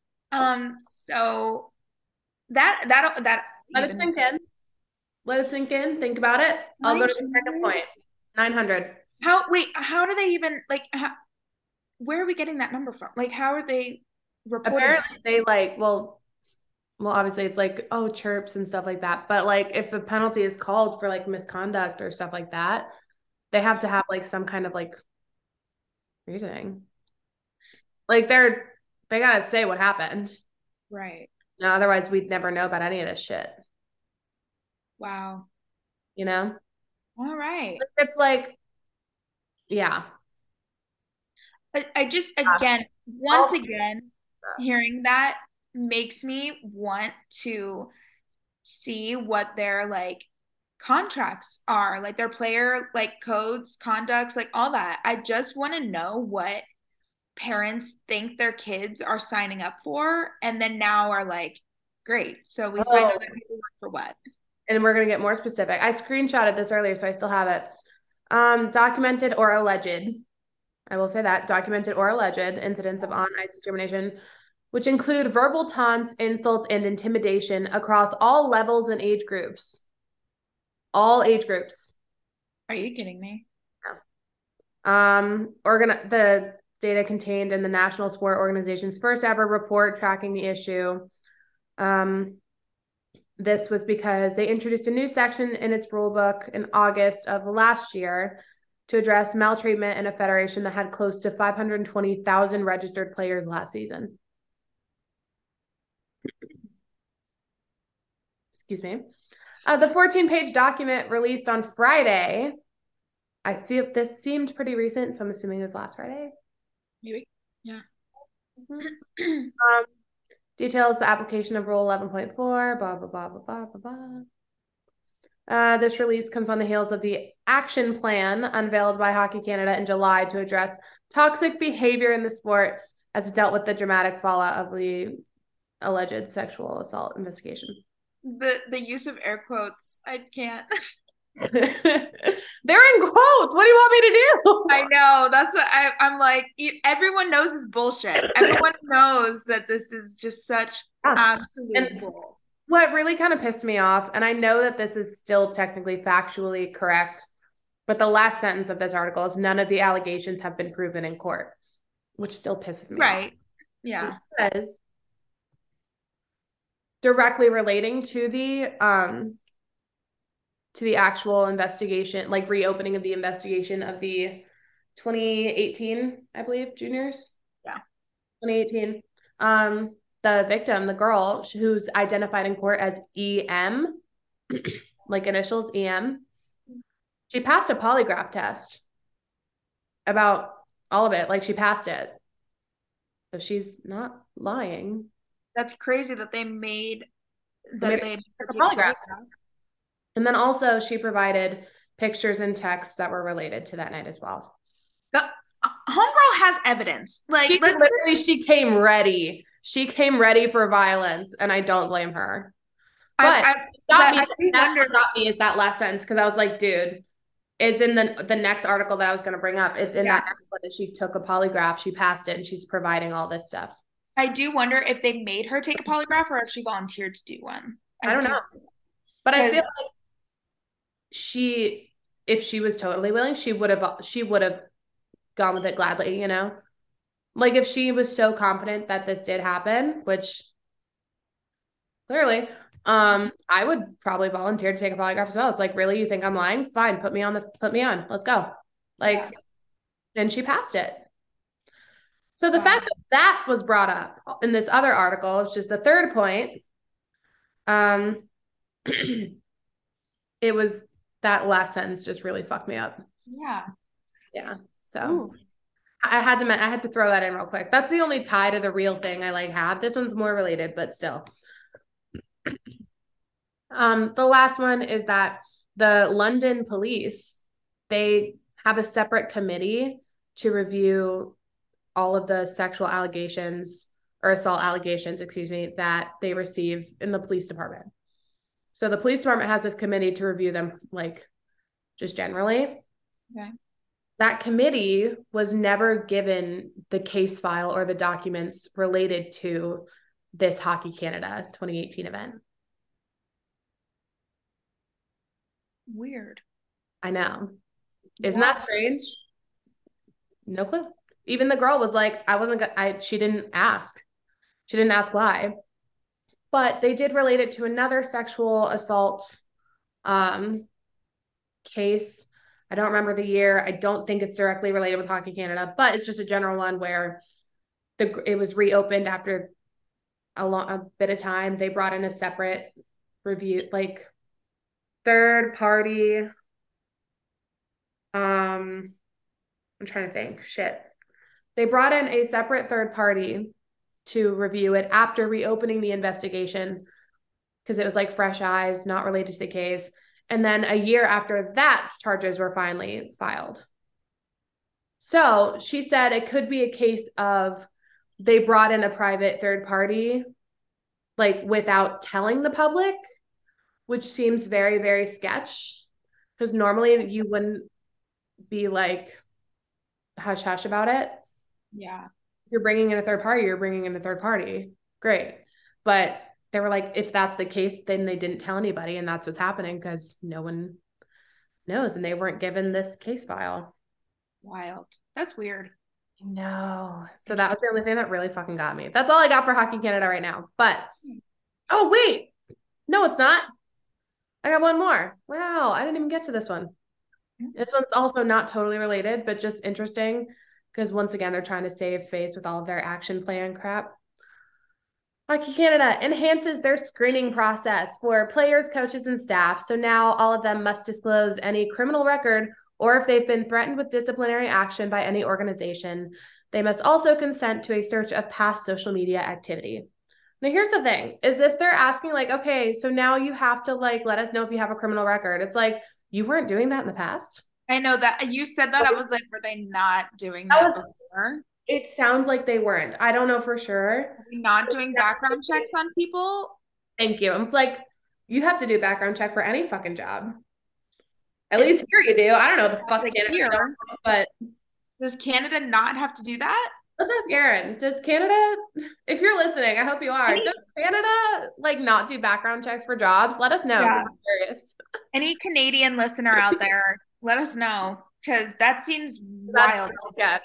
So that Let it even sink in. Let it sink in. Think about it. I'll go to the second 900? point. 900. How do they even like where are we getting that number from? Like how are they reporting Apparently they like, well, obviously it's like, oh, chirps and stuff like that. But like if a penalty is called for like misconduct or stuff like that, they have to have like some kind of like reasoning. Like they gotta say what happened. Right. No, otherwise we'd never know about any of this shit. Wow. You know? All right. It's like, yeah. I just again, once All again, hearing that makes me want to see what their like contracts are, like their player like codes, conducts, like all that. I just want to know what parents think their kids are signing up for and then now are like, great. So we signed oh, other people up for what? and we're gonna get more specific. I screenshotted this earlier, so I still have it. Documented or alleged. I will say that documented or alleged incidents of on-ice discrimination, which include verbal taunts, insults, and intimidation across all levels and age groups. All age groups. Are you kidding me? The data contained in the National Sport Organization's first ever report tracking the issue. This was because they introduced a new section in its rule book in August of last year to address maltreatment in a federation that had close to 520,000 registered players last season. Excuse me. The 14-page document released on Friday. I feel this seemed pretty recent, so I'm assuming it was last Friday. Maybe. Yeah. Details the application of Rule 11.4, blah, blah, blah, blah, blah, blah, blah. This release comes on the heels of the action plan unveiled by Hockey Canada in July to address toxic behavior in the sport as it dealt with the dramatic fallout of the alleged sexual assault investigation. The use of air quotes, I can't. They're in quotes. What do you want me to do? I know. That's what I'm like, everyone knows this bullshit. Everyone knows that this is just such absolute bull. What really kind of pissed me off, and I know that this is still technically factually correct, but the last sentence of this article is none of the allegations have been proven in court, which still pisses me off. Right. Yeah. Because directly relating to the actual investigation, like reopening of the investigation of the 2018, I believe, juniors. Yeah. 2018. The victim, the girl who's identified in court as EM, like initials EM, she passed a polygraph test about all of it. Like she passed it. So she's not lying. That's crazy that they made a polygraph. And then also she provided pictures and texts that were related to that night as well. The homegirl has evidence. Like she came ready. She came ready for violence, and I don't blame her. But what got me is that last sentence, because I was like, dude, is in the next article that I was going to bring up. It's in that next one that she took a polygraph, she passed it, and she's providing all this stuff. I do wonder if they made her take a polygraph or if she volunteered to do one. I don't know. But I feel like if she was totally willing, she would have gone with it gladly, you know? Like if she was so confident that this did happen, which clearly, I would probably volunteer to take a polygraph as well. It's like, really, you think I'm lying? Fine, put me on. Let's go. Like, and she passed it. So the fact that was brought up in this other article, which is the third point, it was that last sentence just really fucked me up. Yeah. Yeah. So I had to throw that in real quick. That's the only tie to the real thing I like have. This one's more related, but still. The last one is that the London police, they have a separate committee to review all of the sexual allegations or assault allegations, excuse me, that they receive in the police department. So the police department has this committee to review them, like just generally. Okay. That committee was never given the case file or the documents related to this Hockey Canada 2018 event. Weird. I know. Isn't that strange? No clue. Even the girl was like, she didn't ask. She didn't ask why. But they did relate it to another sexual assault case. I don't remember the year. I don't think it's directly related with Hockey Canada, but it's just a general one where it was reopened after a bit of time. They brought in a separate review, like third party. I'm trying to think. Shit. They brought in a separate third party to review it after reopening the investigation because it was like fresh eyes, not related to the case. And then a year after that, charges were finally filed. So she said it could be a case of they brought in a private third party, like without telling the public, which seems very, very sketch. Because normally you wouldn't be like hush hush about it. Yeah. If you're bringing in a third party, you're bringing in a third party. Great. But they were like, if that's the case, then they didn't tell anybody. And that's what's happening because no one knows. And they weren't given this case file. Wild. That's weird. No. So that was the only thing that really fucking got me. That's all I got for Hockey Canada right now. But, oh, wait. No, it's not. I got one more. Wow. I didn't even get to this one. This one's also not totally related, but just interesting because once again, they're trying to save face with all of their action plan crap. Hockey Canada enhances their screening process for players, coaches, and staff. So now all of them must disclose any criminal record or if they've been threatened with disciplinary action by any organization. They must also consent to a search of past social media activity. Now, here's the thing, is if they're asking like, okay, so now you have to like, let us know if you have a criminal record. It's like, you weren't doing that in the past. I know that you said that. I was like, were they not doing that before? It sounds like they weren't. I don't know for sure. Are we not doing background checks on people? Thank you. It's like, you have to do background check for any fucking job. At least here you do. I don't know the fuck Like Canada, here, but does Canada not have to do that? let's ask Erin. Does Canada, if you're listening, I hope you are. Does Canada like not do background checks for jobs? Let us know. Yeah. I'm curious. Any Canadian listener out there, let us know because that seems wild. Sketch.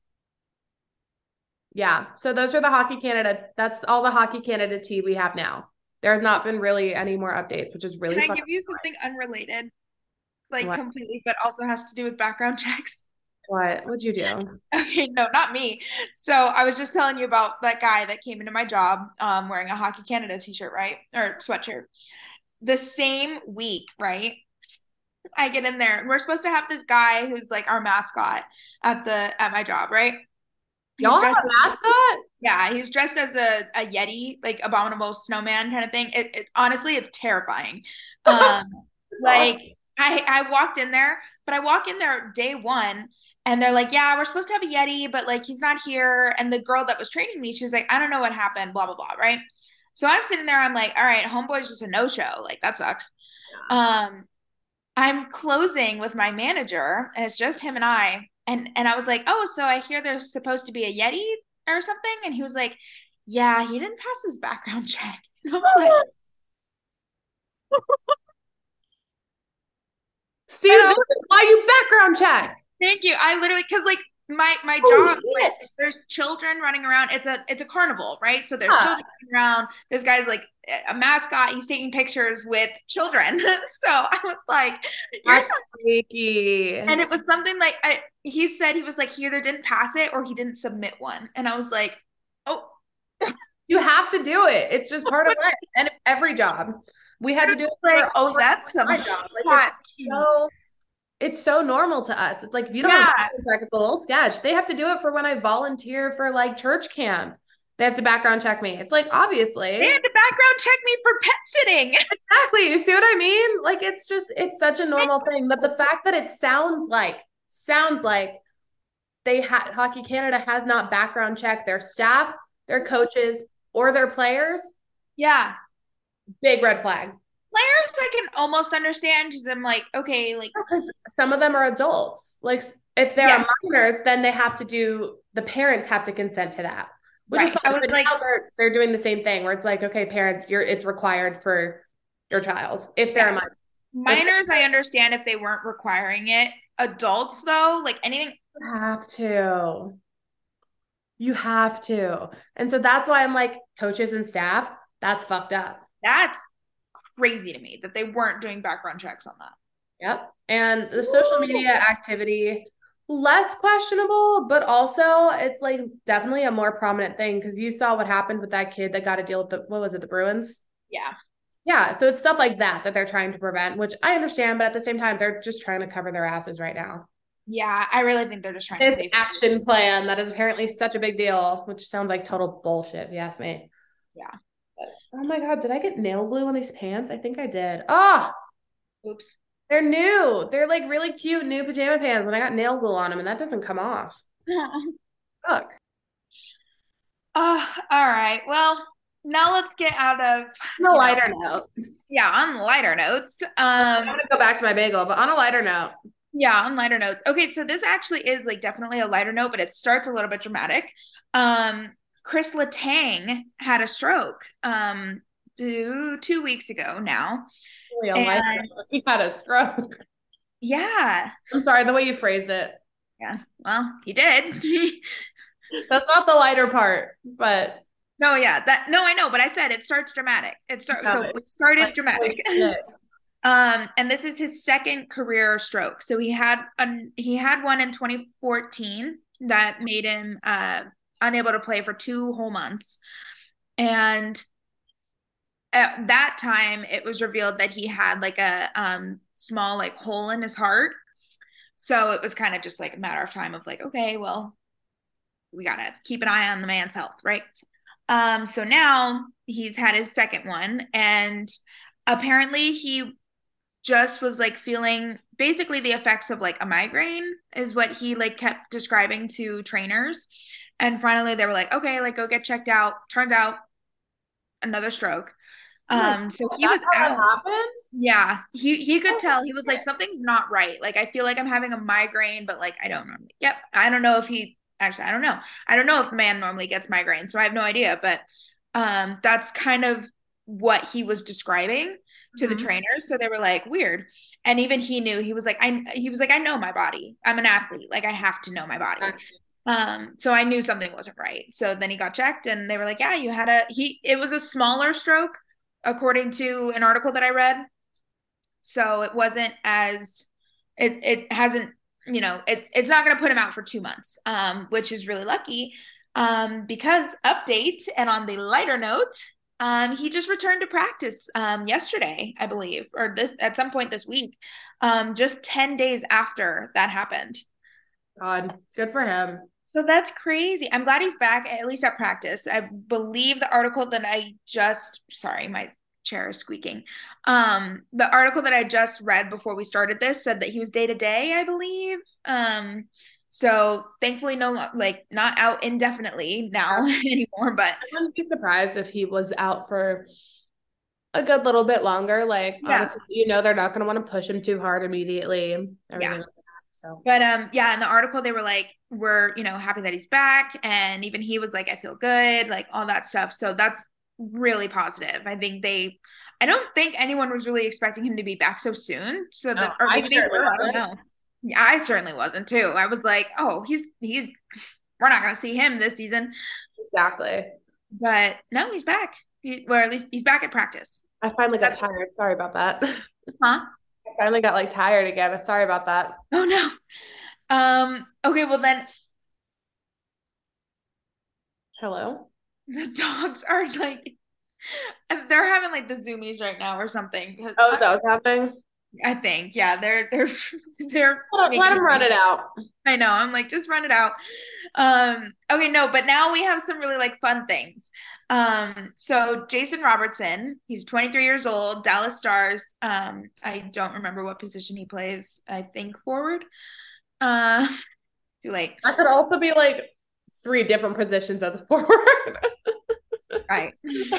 Yeah. So those are the Hockey Canada. That's all the Hockey Canada tea we have now. There has not been really any more updates, which is really Can I give you something unrelated? Like what? Completely, but also has to do with background checks. What? What'd you do? Okay, no, not me. So I was just telling you about that guy that came into my job wearing a Hockey Canada t-shirt, right? Or sweatshirt. The same week, right? I get in there and we're supposed to have this guy who's like our mascot at my job, right? Y'all have a mascot? Yeah, he's dressed as a Yeti, like abominable snowman kind of thing. It honestly, it's terrifying. Like I walked in there, but I walk in there day one and they're like, yeah, we're supposed to have a Yeti, but like he's not here. And the girl that was training me, she was like, I don't know what happened, blah, blah, blah, right? So I'm sitting there, I'm like, all right, homeboy's just a no-show. Like that sucks. Yeah. I'm closing with my manager and it's just him and I. And I was like, oh, so I hear there's supposed to be a Yeti or something. And he was like, yeah, he didn't pass his background check. And I was like, Susan, that's why you background check. Thank you. I literally, because like my job, like, there's children running around. It's a carnival, right? So there's children running around. This guy's like a mascot. He's taking pictures with children. So I was like, that's freaky. And it was something like he said he was like he either didn't pass it or he didn't submit one. And I was like, oh. You have to do it. It's just part of life. And every job. We had to do it like, oh, that's some job. Like, It's so normal to us. It's like, if you don't have a Yeah. background check, it's a little sketch. They have to do it for when I volunteer for like church camp. They have to background check me. It's like, They obviously. had to background check me for pet sitting. Exactly. You see what I mean? Like, it's such a normal thing. But the fact that it sounds like Hockey Canada has not background checked their staff, their coaches, or their players, Yeah. big red flag. Players I can almost understand because I'm like, okay, like, Because some of them are adults. Like, if there yeah, are minors, then the parents have to consent to that, which is right. I fine. was But like, now they're doing the same thing where it's like, okay, parents, it's required for your child if they're a yeah, minor. If minors, I understand if they weren't requiring it. Adults, though, like anything, you have to. You have to. And so that's why I'm like, coaches and staff, that's fucked up. that's crazy to me that they weren't doing background checks on that. Yep. And the social media activity, less questionable, but also it's like definitely a more prominent thing because you saw what happened with that kid that got to deal with what was it, the Bruins? Yeah. Yeah. So it's stuff like that that they're trying to prevent, which I understand, but at the same time, they're just trying to cover their asses right now. Yeah, I really think they're just trying to This save face. action plan that is apparently such a big deal, which sounds like total bullshit, if you ask me. Yeah. Oh my God, did I get nail glue on these pants? I think I did. Oh, Oops. they're new. They're like really cute new pajama pants, and I got nail glue on them, and that doesn't come off. Fuck. All right. Well, now let's get out of, On a you know, lighter note, yeah, on lighter notes. I'm gonna go back to my bagel, but on a lighter note, Yeah, on lighter notes. Okay, so this actually is like definitely a lighter note, but it starts a little bit dramatic. Um, Chris Letang had a stroke 2 weeks ago now. really a lighter And note. He had a stroke. yeah, I'm sorry, the way you phrased it. yeah, well, he did. That's not the lighter part, but No, yeah, that no, I know, but I said it starts dramatic. no, So it's it started like holy dramatic. shit. And this is his second career stroke. So he had one in 2014 that made him unable to play for 2 whole months. And at that time, it was revealed that he had like a small like hole in his heart. So it was kind of just like a matter of time of like, okay, well, we gotta keep an eye on the man's health, right? So now he's had his second one, and apparently he just was like feeling basically the effects of like a migraine is what he like kept describing to trainers. And finally they were like, okay, like go get checked out. Turns out another stroke. Oh my So God, he was that's how that out. happened? Yeah, he could Oh tell. He was like, shit. something's not right. Like I feel like I'm having a migraine, but like I don't know. Yep. I don't know if he actually I don't know. I don't know if the man normally gets migraine, so I have no idea. But that's kind of what he was describing to the Mhm. trainers. So they were like, weird. And even he knew, he was like, I know my body. I'm an athlete. Like I have to know my body. So I knew something wasn't right. So then he got checked and they were like, yeah, you had it was a smaller stroke, according to an article that I read. So it wasn't as it hasn't, it's not gonna put him out for 2 months, which is really lucky. Because update and on the lighter note, he just returned to practice yesterday, I believe, or this at some point this week, just 10 days after that happened. God, good for him. So that's crazy. I'm glad he's back, at least at practice. I believe the article that I just, sorry, my chair is squeaking. The article that I just read before we started this said that he was day to day, I believe. So thankfully, no, like not out indefinitely now anymore, but I wouldn't be surprised if he was out for a good little bit longer. Like, yeah. honestly, they're not going to want to push him too hard immediately. Everything Yeah. like that. So, But yeah, in the article they were like, we're, happy that he's back. And even he was like, I feel good, like all that stuff. So that's really positive. I don't think anyone was really expecting him to be back so soon. So no, that, or I maybe they certainly were, I don't wasn't. know. Yeah, I certainly wasn't too. I was like, oh, we're not gonna see him this season. Exactly. But no, he's back. Or at least he's back at practice. I finally got That's, tired. Sorry about that. huh? I finally got like tired again. Sorry about that. Oh no. Okay, well then Hello? the dogs are like they're having like the zoomies right now or something. Oh, is that what's happening? I think, yeah, they're Let making. him run it out. I know. I'm like, just run it out. Okay, no, but now we have some really like fun things. So Jason Robertson, he's 23 years old, Dallas Stars. I don't remember what position he plays. I think forward. Uh, too late. That could also be like 3 different positions as a forward. Right.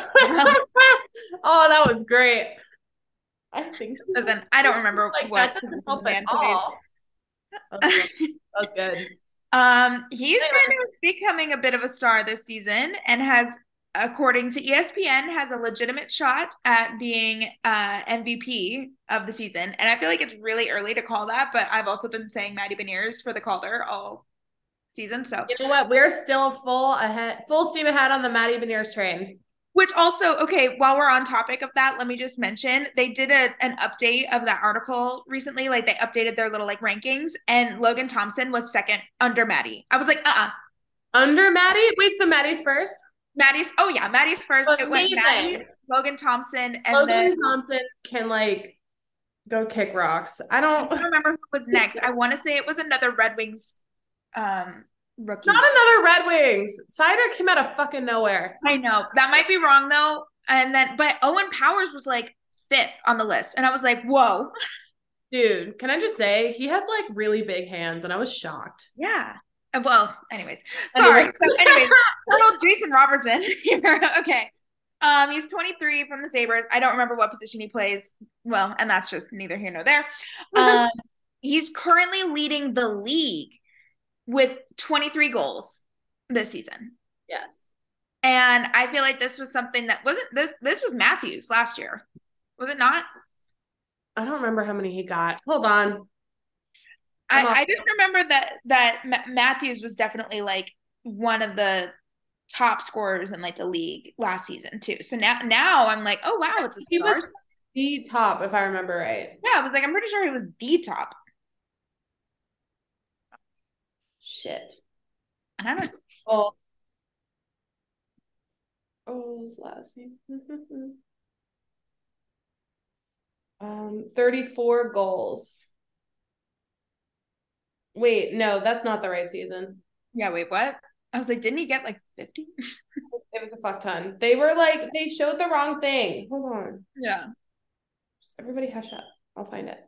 Oh, that was great. I think. Listen, I don't remember Like what that doesn't position help the at man plays. all. That's good. He's kind of becoming a bit of a star this season and has, according to ESPN, has a legitimate shot at being MVP of the season. And I feel like it's really early to call that, but I've also been saying Maddie Beniers for the Calder all season. So you know what? We're still full steam ahead on the Maddie Beniers train. which also, okay, while we're on topic of that, let me just mention they did an update of that article recently. Like they updated their little like rankings, and Logan Thompson was second under Maddie. I was like, Under Maddie? Wait, so Maddie's first? Maddie's, oh yeah, Maddie's first. Amazing. It went Maddie, Logan Thompson, and Logan then Thompson can like go kick rocks. I I don't don't remember who was next. I want to say it was another Red Wings rookie. Not another Red Wings. Cider came out of fucking nowhere. I know. That might be wrong though. And then but Owen Powers was like fifth on the list. And I was like, whoa. Dude, can I just say he has like really big hands and I was shocked. Yeah. Well, anyways. Sorry. So anyways, little Jason Robertson here. Okay. He's 23 from the Sabres. I don't remember what position he plays. Well, and that's just neither here nor there. He's currently leading the league with 23 goals this season. Yes. And I feel like this was something that wasn't this was Matthews last year. Was it not? I don't remember how many he got. Hold on. I just remember that Matthews was definitely like one of the top scorers in like the league last season too. So now I'm like, oh wow, it's a He star. was the top, if I remember right. Yeah, I was like, I'm pretty sure he was the top. Shit. And I don't. Oh. Oh, his last name. 34 goals. Wait, no, that's not the right season. Yeah, wait, what? I was like, didn't he get like 50? It was a fuck ton. They were like, they showed the wrong thing. Hold on. Yeah. Everybody hush up. I'll find it.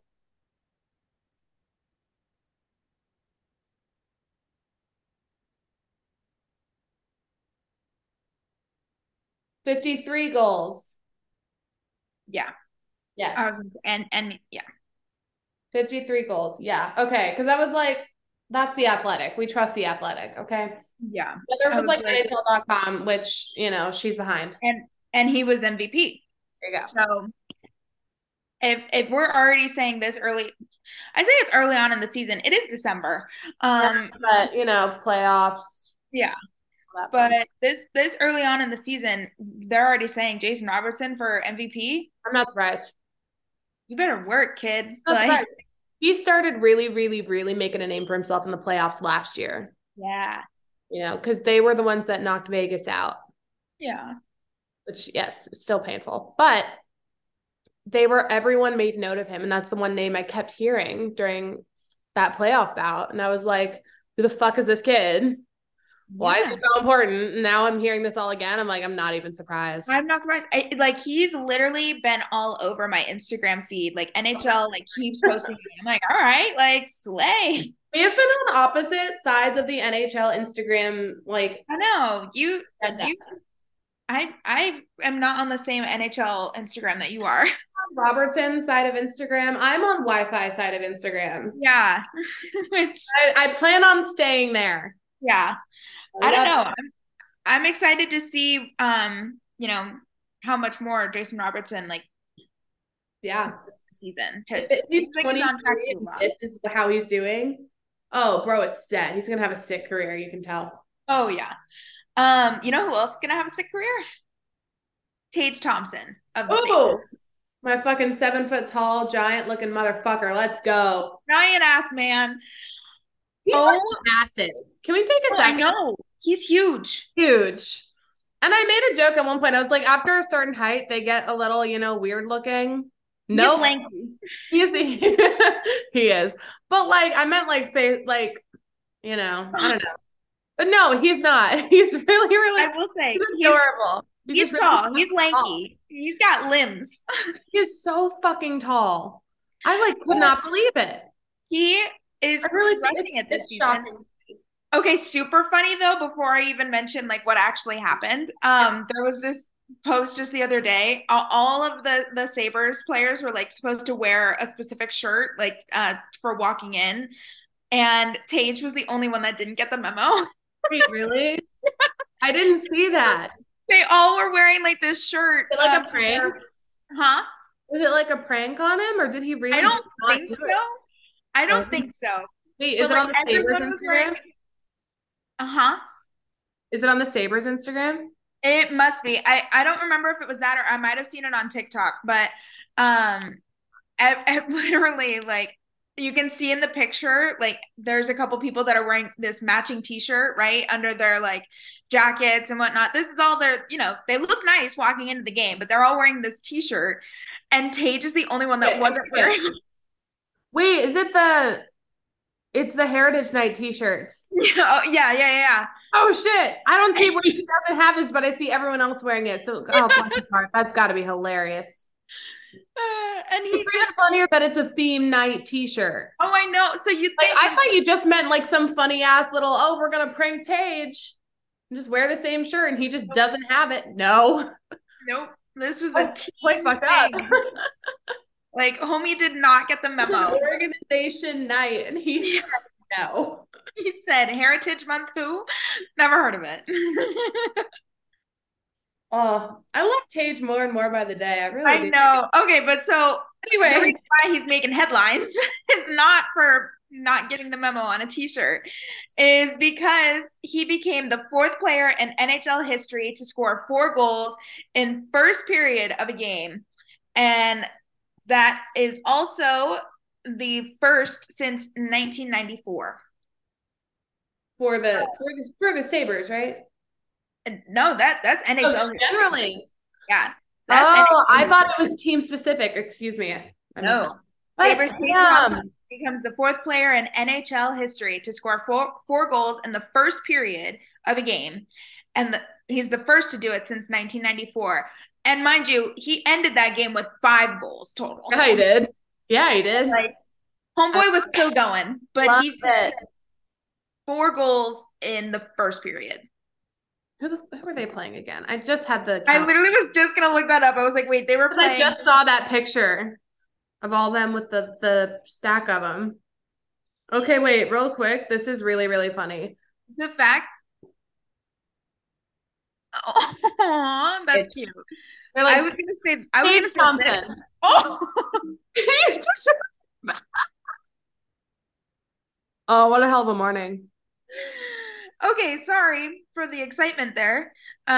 $53 goals. Yeah. Yes. And yeah. 53 goals. Yeah. Okay. Because I was like, that's the Athletic. We trust the Athletic. Okay. Yeah. But there was like NHL.com, which, you know, she's behind. And he was MVP. There you go. So if we're already saying this early, I say it's early on in the season. It is December. But you know, playoffs. Yeah. But this early on in the season, they're already saying Jason Robertson for MVP. I'm not surprised. You better work, kid. Like he started really, really, really making a name for himself in the playoffs last year. Yeah. You know, because they were the ones that knocked Vegas out. Yeah. Which, yes, still painful. But everyone made note of him. And that's the one name I kept hearing during that playoff bout. And I was like, who the fuck is this kid? Why is he so important? Now I'm hearing this all again. I'm like, I'm not even surprised. I'm not surprised. Like he's literally been all over my Instagram feed. Like NHL, like keeps posting. I'm like, all right, like slay. We have been on opposite sides of the NHL Instagram. Like I know I am not on the same NHL Instagram that you are. Robertson side of Instagram. I'm on Wi-Fi side of Instagram. Yeah. Which I plan on staying there. Yeah. I don't know. I'm excited to see you know, how much more Jason Robertson like season. Because he's like on track to this is how he's doing. Oh, bro is set. He's gonna have a sick career, you can tell. Oh yeah. You know who else is gonna have a sick career? Tage Thompson of the Sabres. My fucking 7 foot tall, giant looking motherfucker. Let's go. Giant ass man. He's like massive. Can we take a second? I know. He's huge. Huge. And I made a joke at one point. I was like, after a certain height, they get a little, you know, weird looking. No, lanky. he is he is. But like I meant like face like, you know, I don't know. But no, he's not. He's really, I really will say he's adorable. He's he's just really tall. He's tall. lanky. He's got limbs. He is so fucking tall. I like could not believe it. He is I really crushing it this it's season. shocking. Okay, super funny though, before I even mention like what actually happened. There was this post just the other day. All of the Sabres players were like supposed to wear a specific shirt like for walking in. And Tage was the only one that didn't get the memo. Wait, really? I didn't see that. They all were wearing like this shirt. Is it like a prank? Huh? Was it like a prank on him, or did he really I just don't not think do so. it? I don't think so. Wait, is But it like on the Sabres everyone was wearing. Instagram? Uh-huh. Is it on the Sabres Instagram? It must be. I don't remember if it was that or I might have seen it on TikTok, but literally like you can see in the picture like there's a couple people that are wearing this matching t-shirt right under their like jackets and whatnot. This is all their, they look nice walking into the game, but they're all wearing this t-shirt and Tage is the only one that wasn't wearing. Wait, it's the Heritage Night t-shirts. Oh, yeah. Oh shit. I don't see what he doesn't have his, but I see everyone else wearing it. So bless his heart. That's gotta be hilarious. And it's even funnier that it's a theme night t-shirt. Oh, I know. So you think I thought you just meant like some funny ass little, oh, we're gonna prank Tage and just wear the same shirt and he just doesn't have it. No. Nope. This was a team fucked up. Like homie did not get the memo. It's an organization night and he said no. He said Heritage Month who? Never heard of it. Oh, I love Tage more and more by the day. I do. Know. Okay, but so anyway, the reason why he's making headlines is not for not getting the memo on a t-shirt, is because he became the fourth player in NHL history to score 4 goals in first period of a game. And that is also the first since 1994. For the Sabres, right? No, that's NHL. Oh, generally. Yeah. I thought it was team specific. Excuse me. No. Sabres becomes the fourth player in NHL history to score four goals in the first period of a game. And he's the first to do it since 1994. And mind you, he ended that game with 5 goals total. Yeah, he did. Yeah, he did. Like, homeboy was still going, but he's 4 goals in the first period. Who were they playing again? I just had the. I literally was just gonna look that up. I was like, wait, they were playing. I just saw that picture of all them with the stack of them. Okay, wait, real quick. This is really, really funny. The fact. Oh, that's cute. Like, I was gonna say Thompson. Oh, oh, what a hell of a morning. Okay, sorry for the excitement there.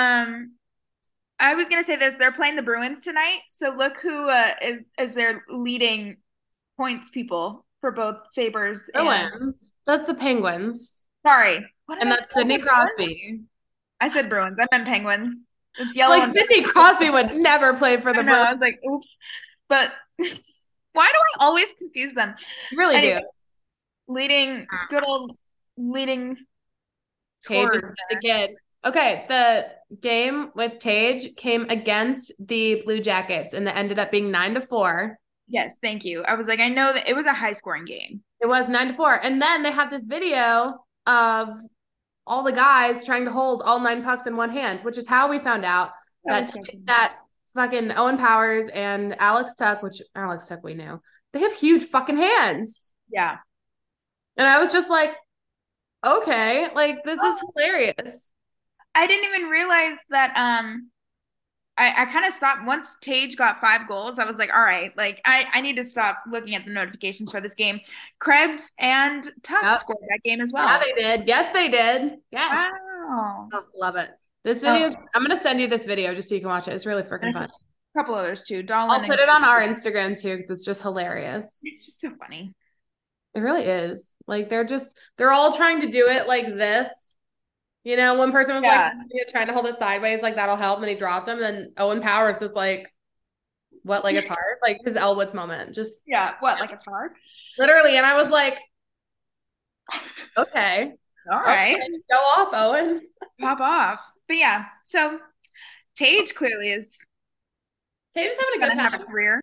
I was gonna say this. They're playing the Bruins tonight, so look who is their leading points people for both Sabres. Bruins. That's the Penguins. Sorry, and that's Sidney Crosby. I said Bruins. I meant Penguins. It's yellow. Like Sidney Crosby would never play for the Bruins. I was like, oops. But why do I always confuse them? You really do. Good old leading. Tage the kid. Okay, the game with Tage came against the Blue Jackets, and it ended up being 9-4. Yes, thank you. I was like, I know that it was a high-scoring game. It was 9-4, and then they have this video of all the guys trying to hold all 9 pucks in one hand, which is how we found out that fucking Owen Powers and Alex Tuch, which Alex Tuch we knew, they have huge fucking hands. Yeah. And I was just like, okay, like this is hilarious. I didn't even realize that I kind of stopped once Tage got 5 goals. I was like, all right, like I need to stop looking at the notifications for this game. Krebs and Tuch scored that game as well. Yeah, they did. Yes, they did. Yes. Wow. Oh, love it. This video, I'm gonna send you this video just so you can watch it. It's really freaking fun. A couple others too. I'll put it on our Instagram too because it's just hilarious. It's just so funny. It really is. Like they're all trying to do it like this. You know, one person was like trying to hold it sideways, like that'll help, and then he dropped him. And then Owen Powers is like What, like it's hard? Like his Elwood's moment. Just Yeah, what, like it's hard? literally. And I was like, okay. All Okay. right. Go off, Owen. Pop off. But yeah, so Tage clearly is Tate's having a gonna good have a time. career.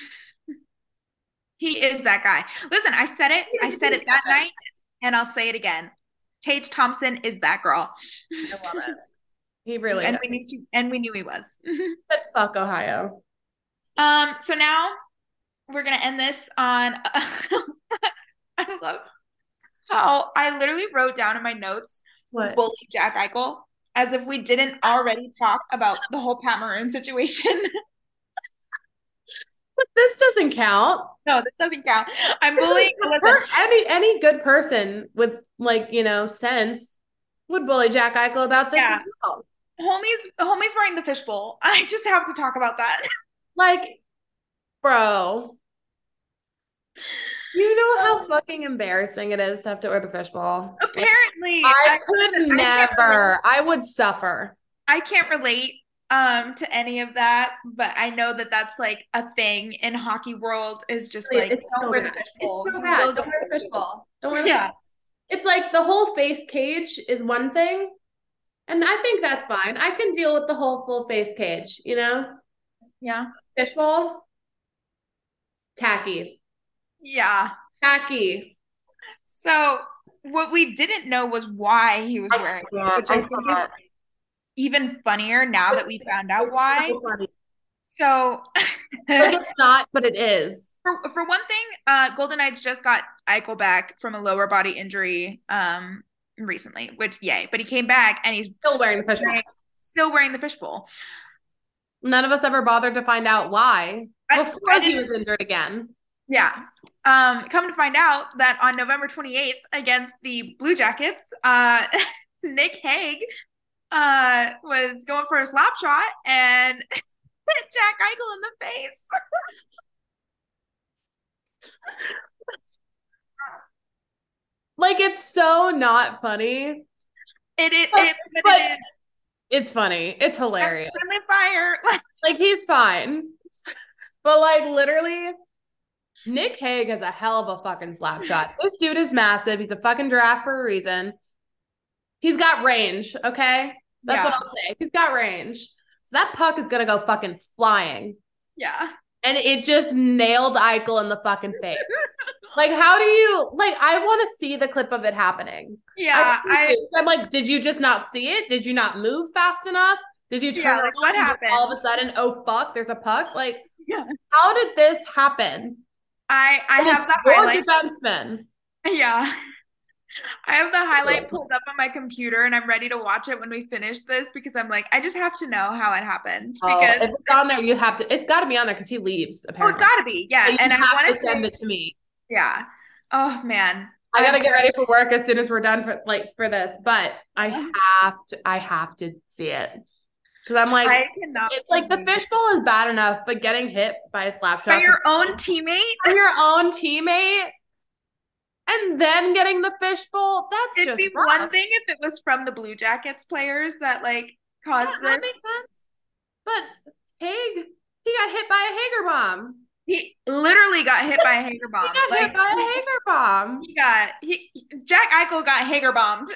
He is that guy. Listen, I said it. I said it that night, and I'll say it again. Tage Thompson is that girl. I love it. He really And is. we knew he was. But fuck Ohio. So now we're gonna end this on I love how I literally wrote down in my notes What? bully Jack Eichel as if we didn't already talk about the whole Pat Maroon situation. But this doesn't count. No, this doesn't count. I'm bullying. Any good person with like, sense would bully Jack Eichel about this Yeah. as well. Homie's wearing the fishbowl. I just have to talk about that. Like, bro, you know how fucking embarrassing it is to have to wear the fishbowl? Apparently, I could never. I would suffer. I can't relate to any of that, but I know that that's like a thing in hockey world is just like It's don't so wear the bad. fishbowl. It's so You bad. will Don't get wear the fishbowl. Don't wear the Yeah. It's like the whole face cage is one thing. And I think that's fine. I can deal with the whole full face cage, Yeah. Fishbowl, tacky. Yeah. Tacky. So what we didn't know was why he was wearing it, which I think is even funnier now that we found out why. So funny. So Like it's not, but it is. for one thing, Golden Knights just got Eichel back from a lower body injury recently, which yay. But he came back and he's Still wearing the fishbowl. Still wearing the fishbowl. None of us ever bothered to find out why before he was injured again. Yeah. Come to find out that on November 28th against the Blue Jackets, Nick Hague was going for a slap shot and hit Jack Eichel in the face. Like it's so not funny. But it is. It's funny. It's hilarious. I'm on fire. Like he's fine. But like literally, Nick Hague has a hell of a fucking slap shot. This dude is massive. He's a fucking giraffe for a reason. He's got range, okay? That's what I'll say. He's got range. So that puck is gonna go fucking flying. Yeah. And it just nailed Eichel in the fucking face. Like, how do you I want to see the clip of it happening. Yeah. I'm like, did you just not see it? Did you not move fast enough? Did you turn around? What happened? All of a sudden, oh fuck, there's a puck. Like, yeah. How did this happen? I have the highlight. Defenseman. Yeah. I have the highlight pulled up on my computer and I'm ready to watch it when we finish this because I'm like, I just have to know how it happened. Because if it's on there, it's got to be on there because he leaves, apparently. Oh, it's got to be. Yeah. So and I want to send it to me. Yeah. Oh, man. I got to get ready for work as soon as we're done for this, but I have to see it. Because I'm like, I cannot. It's like the fishbowl is bad enough, but getting hit by a slap shot by your own teammate, and then getting the fishbowl, that's it'd just be rough. one thing if it was from the Blue Jackets players that like caused this. That makes sense. But Hague, he got hit by a Hager bomb. He literally got hit by a Hager bomb. He got hit by a Hager bomb. Jack Eichel got Hager bombed.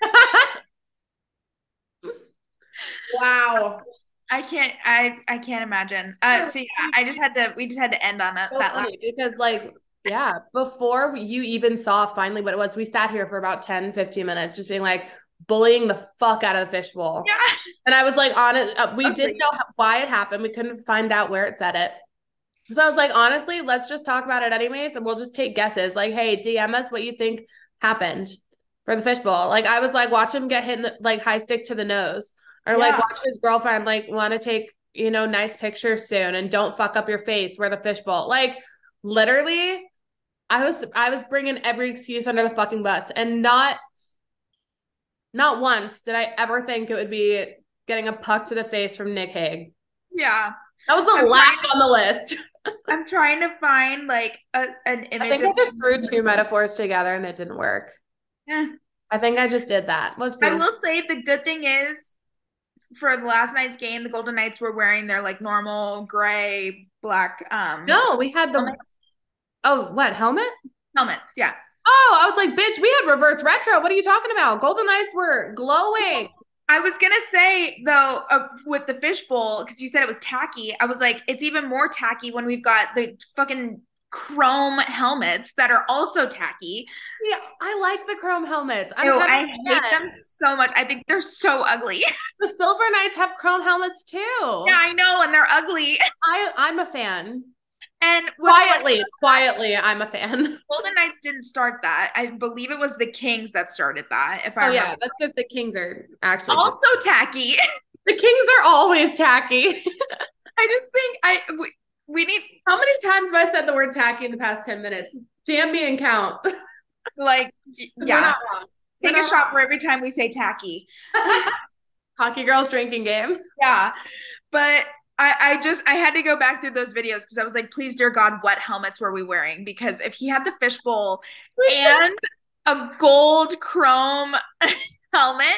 Wow. I can't imagine. So yeah, we just had to end on that. So that funny, because before you even saw finally what it was, we sat here for about 10, 15 minutes just being like bullying the fuck out of the fishbowl. Yeah. And I was like, on it, we didn't know why it happened. We couldn't find out where it said it. So I was like, honestly, let's just talk about it anyways. And we'll just take guesses. Like, hey, DM us what you think happened for the fishbowl. Like, I was like, watch him get hit in the, high stick to the nose. Or watch his girlfriend want to take, nice pictures soon and don't fuck up your face. Wear the fishbowl. Like literally, I was bringing every excuse under the fucking bus, and not once did I ever think it would be getting a puck to the face from Nick Hague. Yeah, that was the last on the list. I'm trying to find an image. I think I just threw two metaphors together and it didn't work. Yeah, I think I just did that. Whoopsies. I will say the good thing is, for the last night's game, the Golden Knights were wearing their normal gray black No, we had the what helmet? helmets. Yeah. Oh, I was like, bitch, we had reverse retro. What are you talking about? Golden Knights were glowing. I was gonna say though, with the fishbowl, because you said it was tacky. I was like, it's even more tacky when we've got the fucking chrome helmets that are also tacky. Yeah, I like the chrome helmets. Ew, I hate them so much. I think they're so ugly. The Silver Knights have chrome helmets too. Yeah, I know, and they're ugly. I'm a fan. And quietly, I'm a fan. Golden Knights didn't start that. I believe it was the Kings that started that. If I Oh remember. yeah, that's because the Kings are actually Also tacky. The Kings are always tacky. I just think we need. How many times have I said the word tacky in the past 10 minutes? Damn me and count. Like, yeah. Take a shot for every time we say tacky. Hockey girls drinking game. Yeah. But I had to go back through those videos because I was like, please, dear God, what helmets were we wearing? Because if he had the fishbowl and a gold chrome helmet,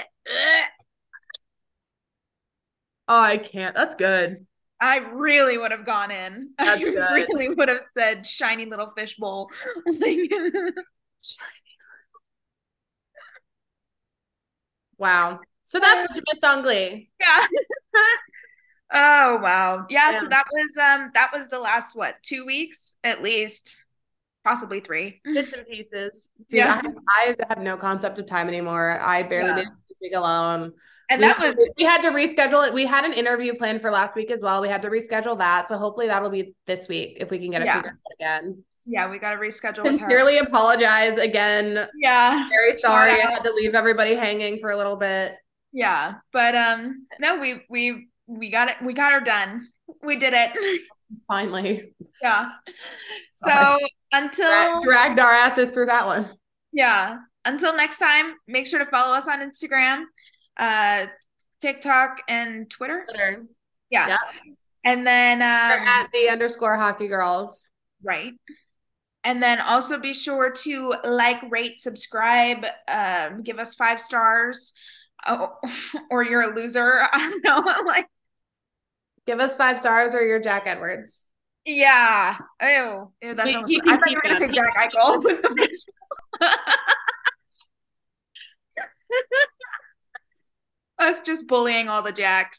oh, I can't. That's good. I really would have gone in. That's good. I really would have said shiny little fishbowl. Wow. So that's what you missed on Glee. Yeah. Oh wow. Yeah, so that was the last 2 weeks at least, possibly 3. Bits and pieces. Dude, yeah. I have no concept of time anymore. I barely made it this week alone. And we had to reschedule it. We had an interview planned for last week as well. We had to reschedule that. So hopefully that'll be this week if we can get it figured out again. Yeah, we got to reschedule. Sincerely apologize again. Yeah. Very sorry. I had to leave everybody hanging for a little bit. Yeah. But no, we got it. We got her done. We did it. Finally. Yeah. So until dragged our asses through that one. Yeah. Until next time, make sure to follow us on Instagram, TikTok, and Twitter. Yeah. Yep. And then at @the_hockey girls. Right. And then also be sure to like, rate, subscribe, give us 5 stars, or you're a loser. I don't know. Like, give us 5 stars or you're Jack Edwards. Yeah. Ew. That's I thought you were going to say Jack Eichel with the us just bullying all the Jacks.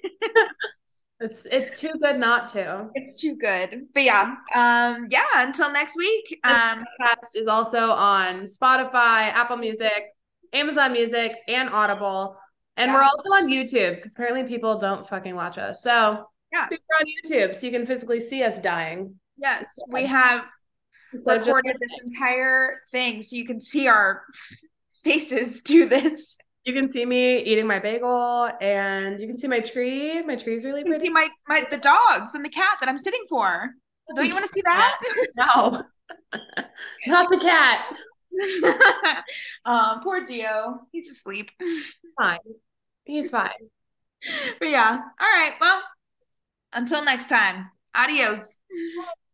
It's too good not to. It's too good. But yeah. Until next week. This podcast is also on Spotify, Apple Music, Amazon Music, and Audible. And we're also on YouTube because apparently people don't fucking watch us. So we're on YouTube so you can physically see us dying. Yes, we have recorded this entire thing so you can see our faces do this. You can see me eating my bagel, and you can see my tree. My tree's really pretty. You can see the dogs and the cat that I'm sitting for. Don't you want to see that? No, not the cat. Poor Gio. He's asleep. Fine. He's fine. But yeah. All right. Well, until next time. Adios.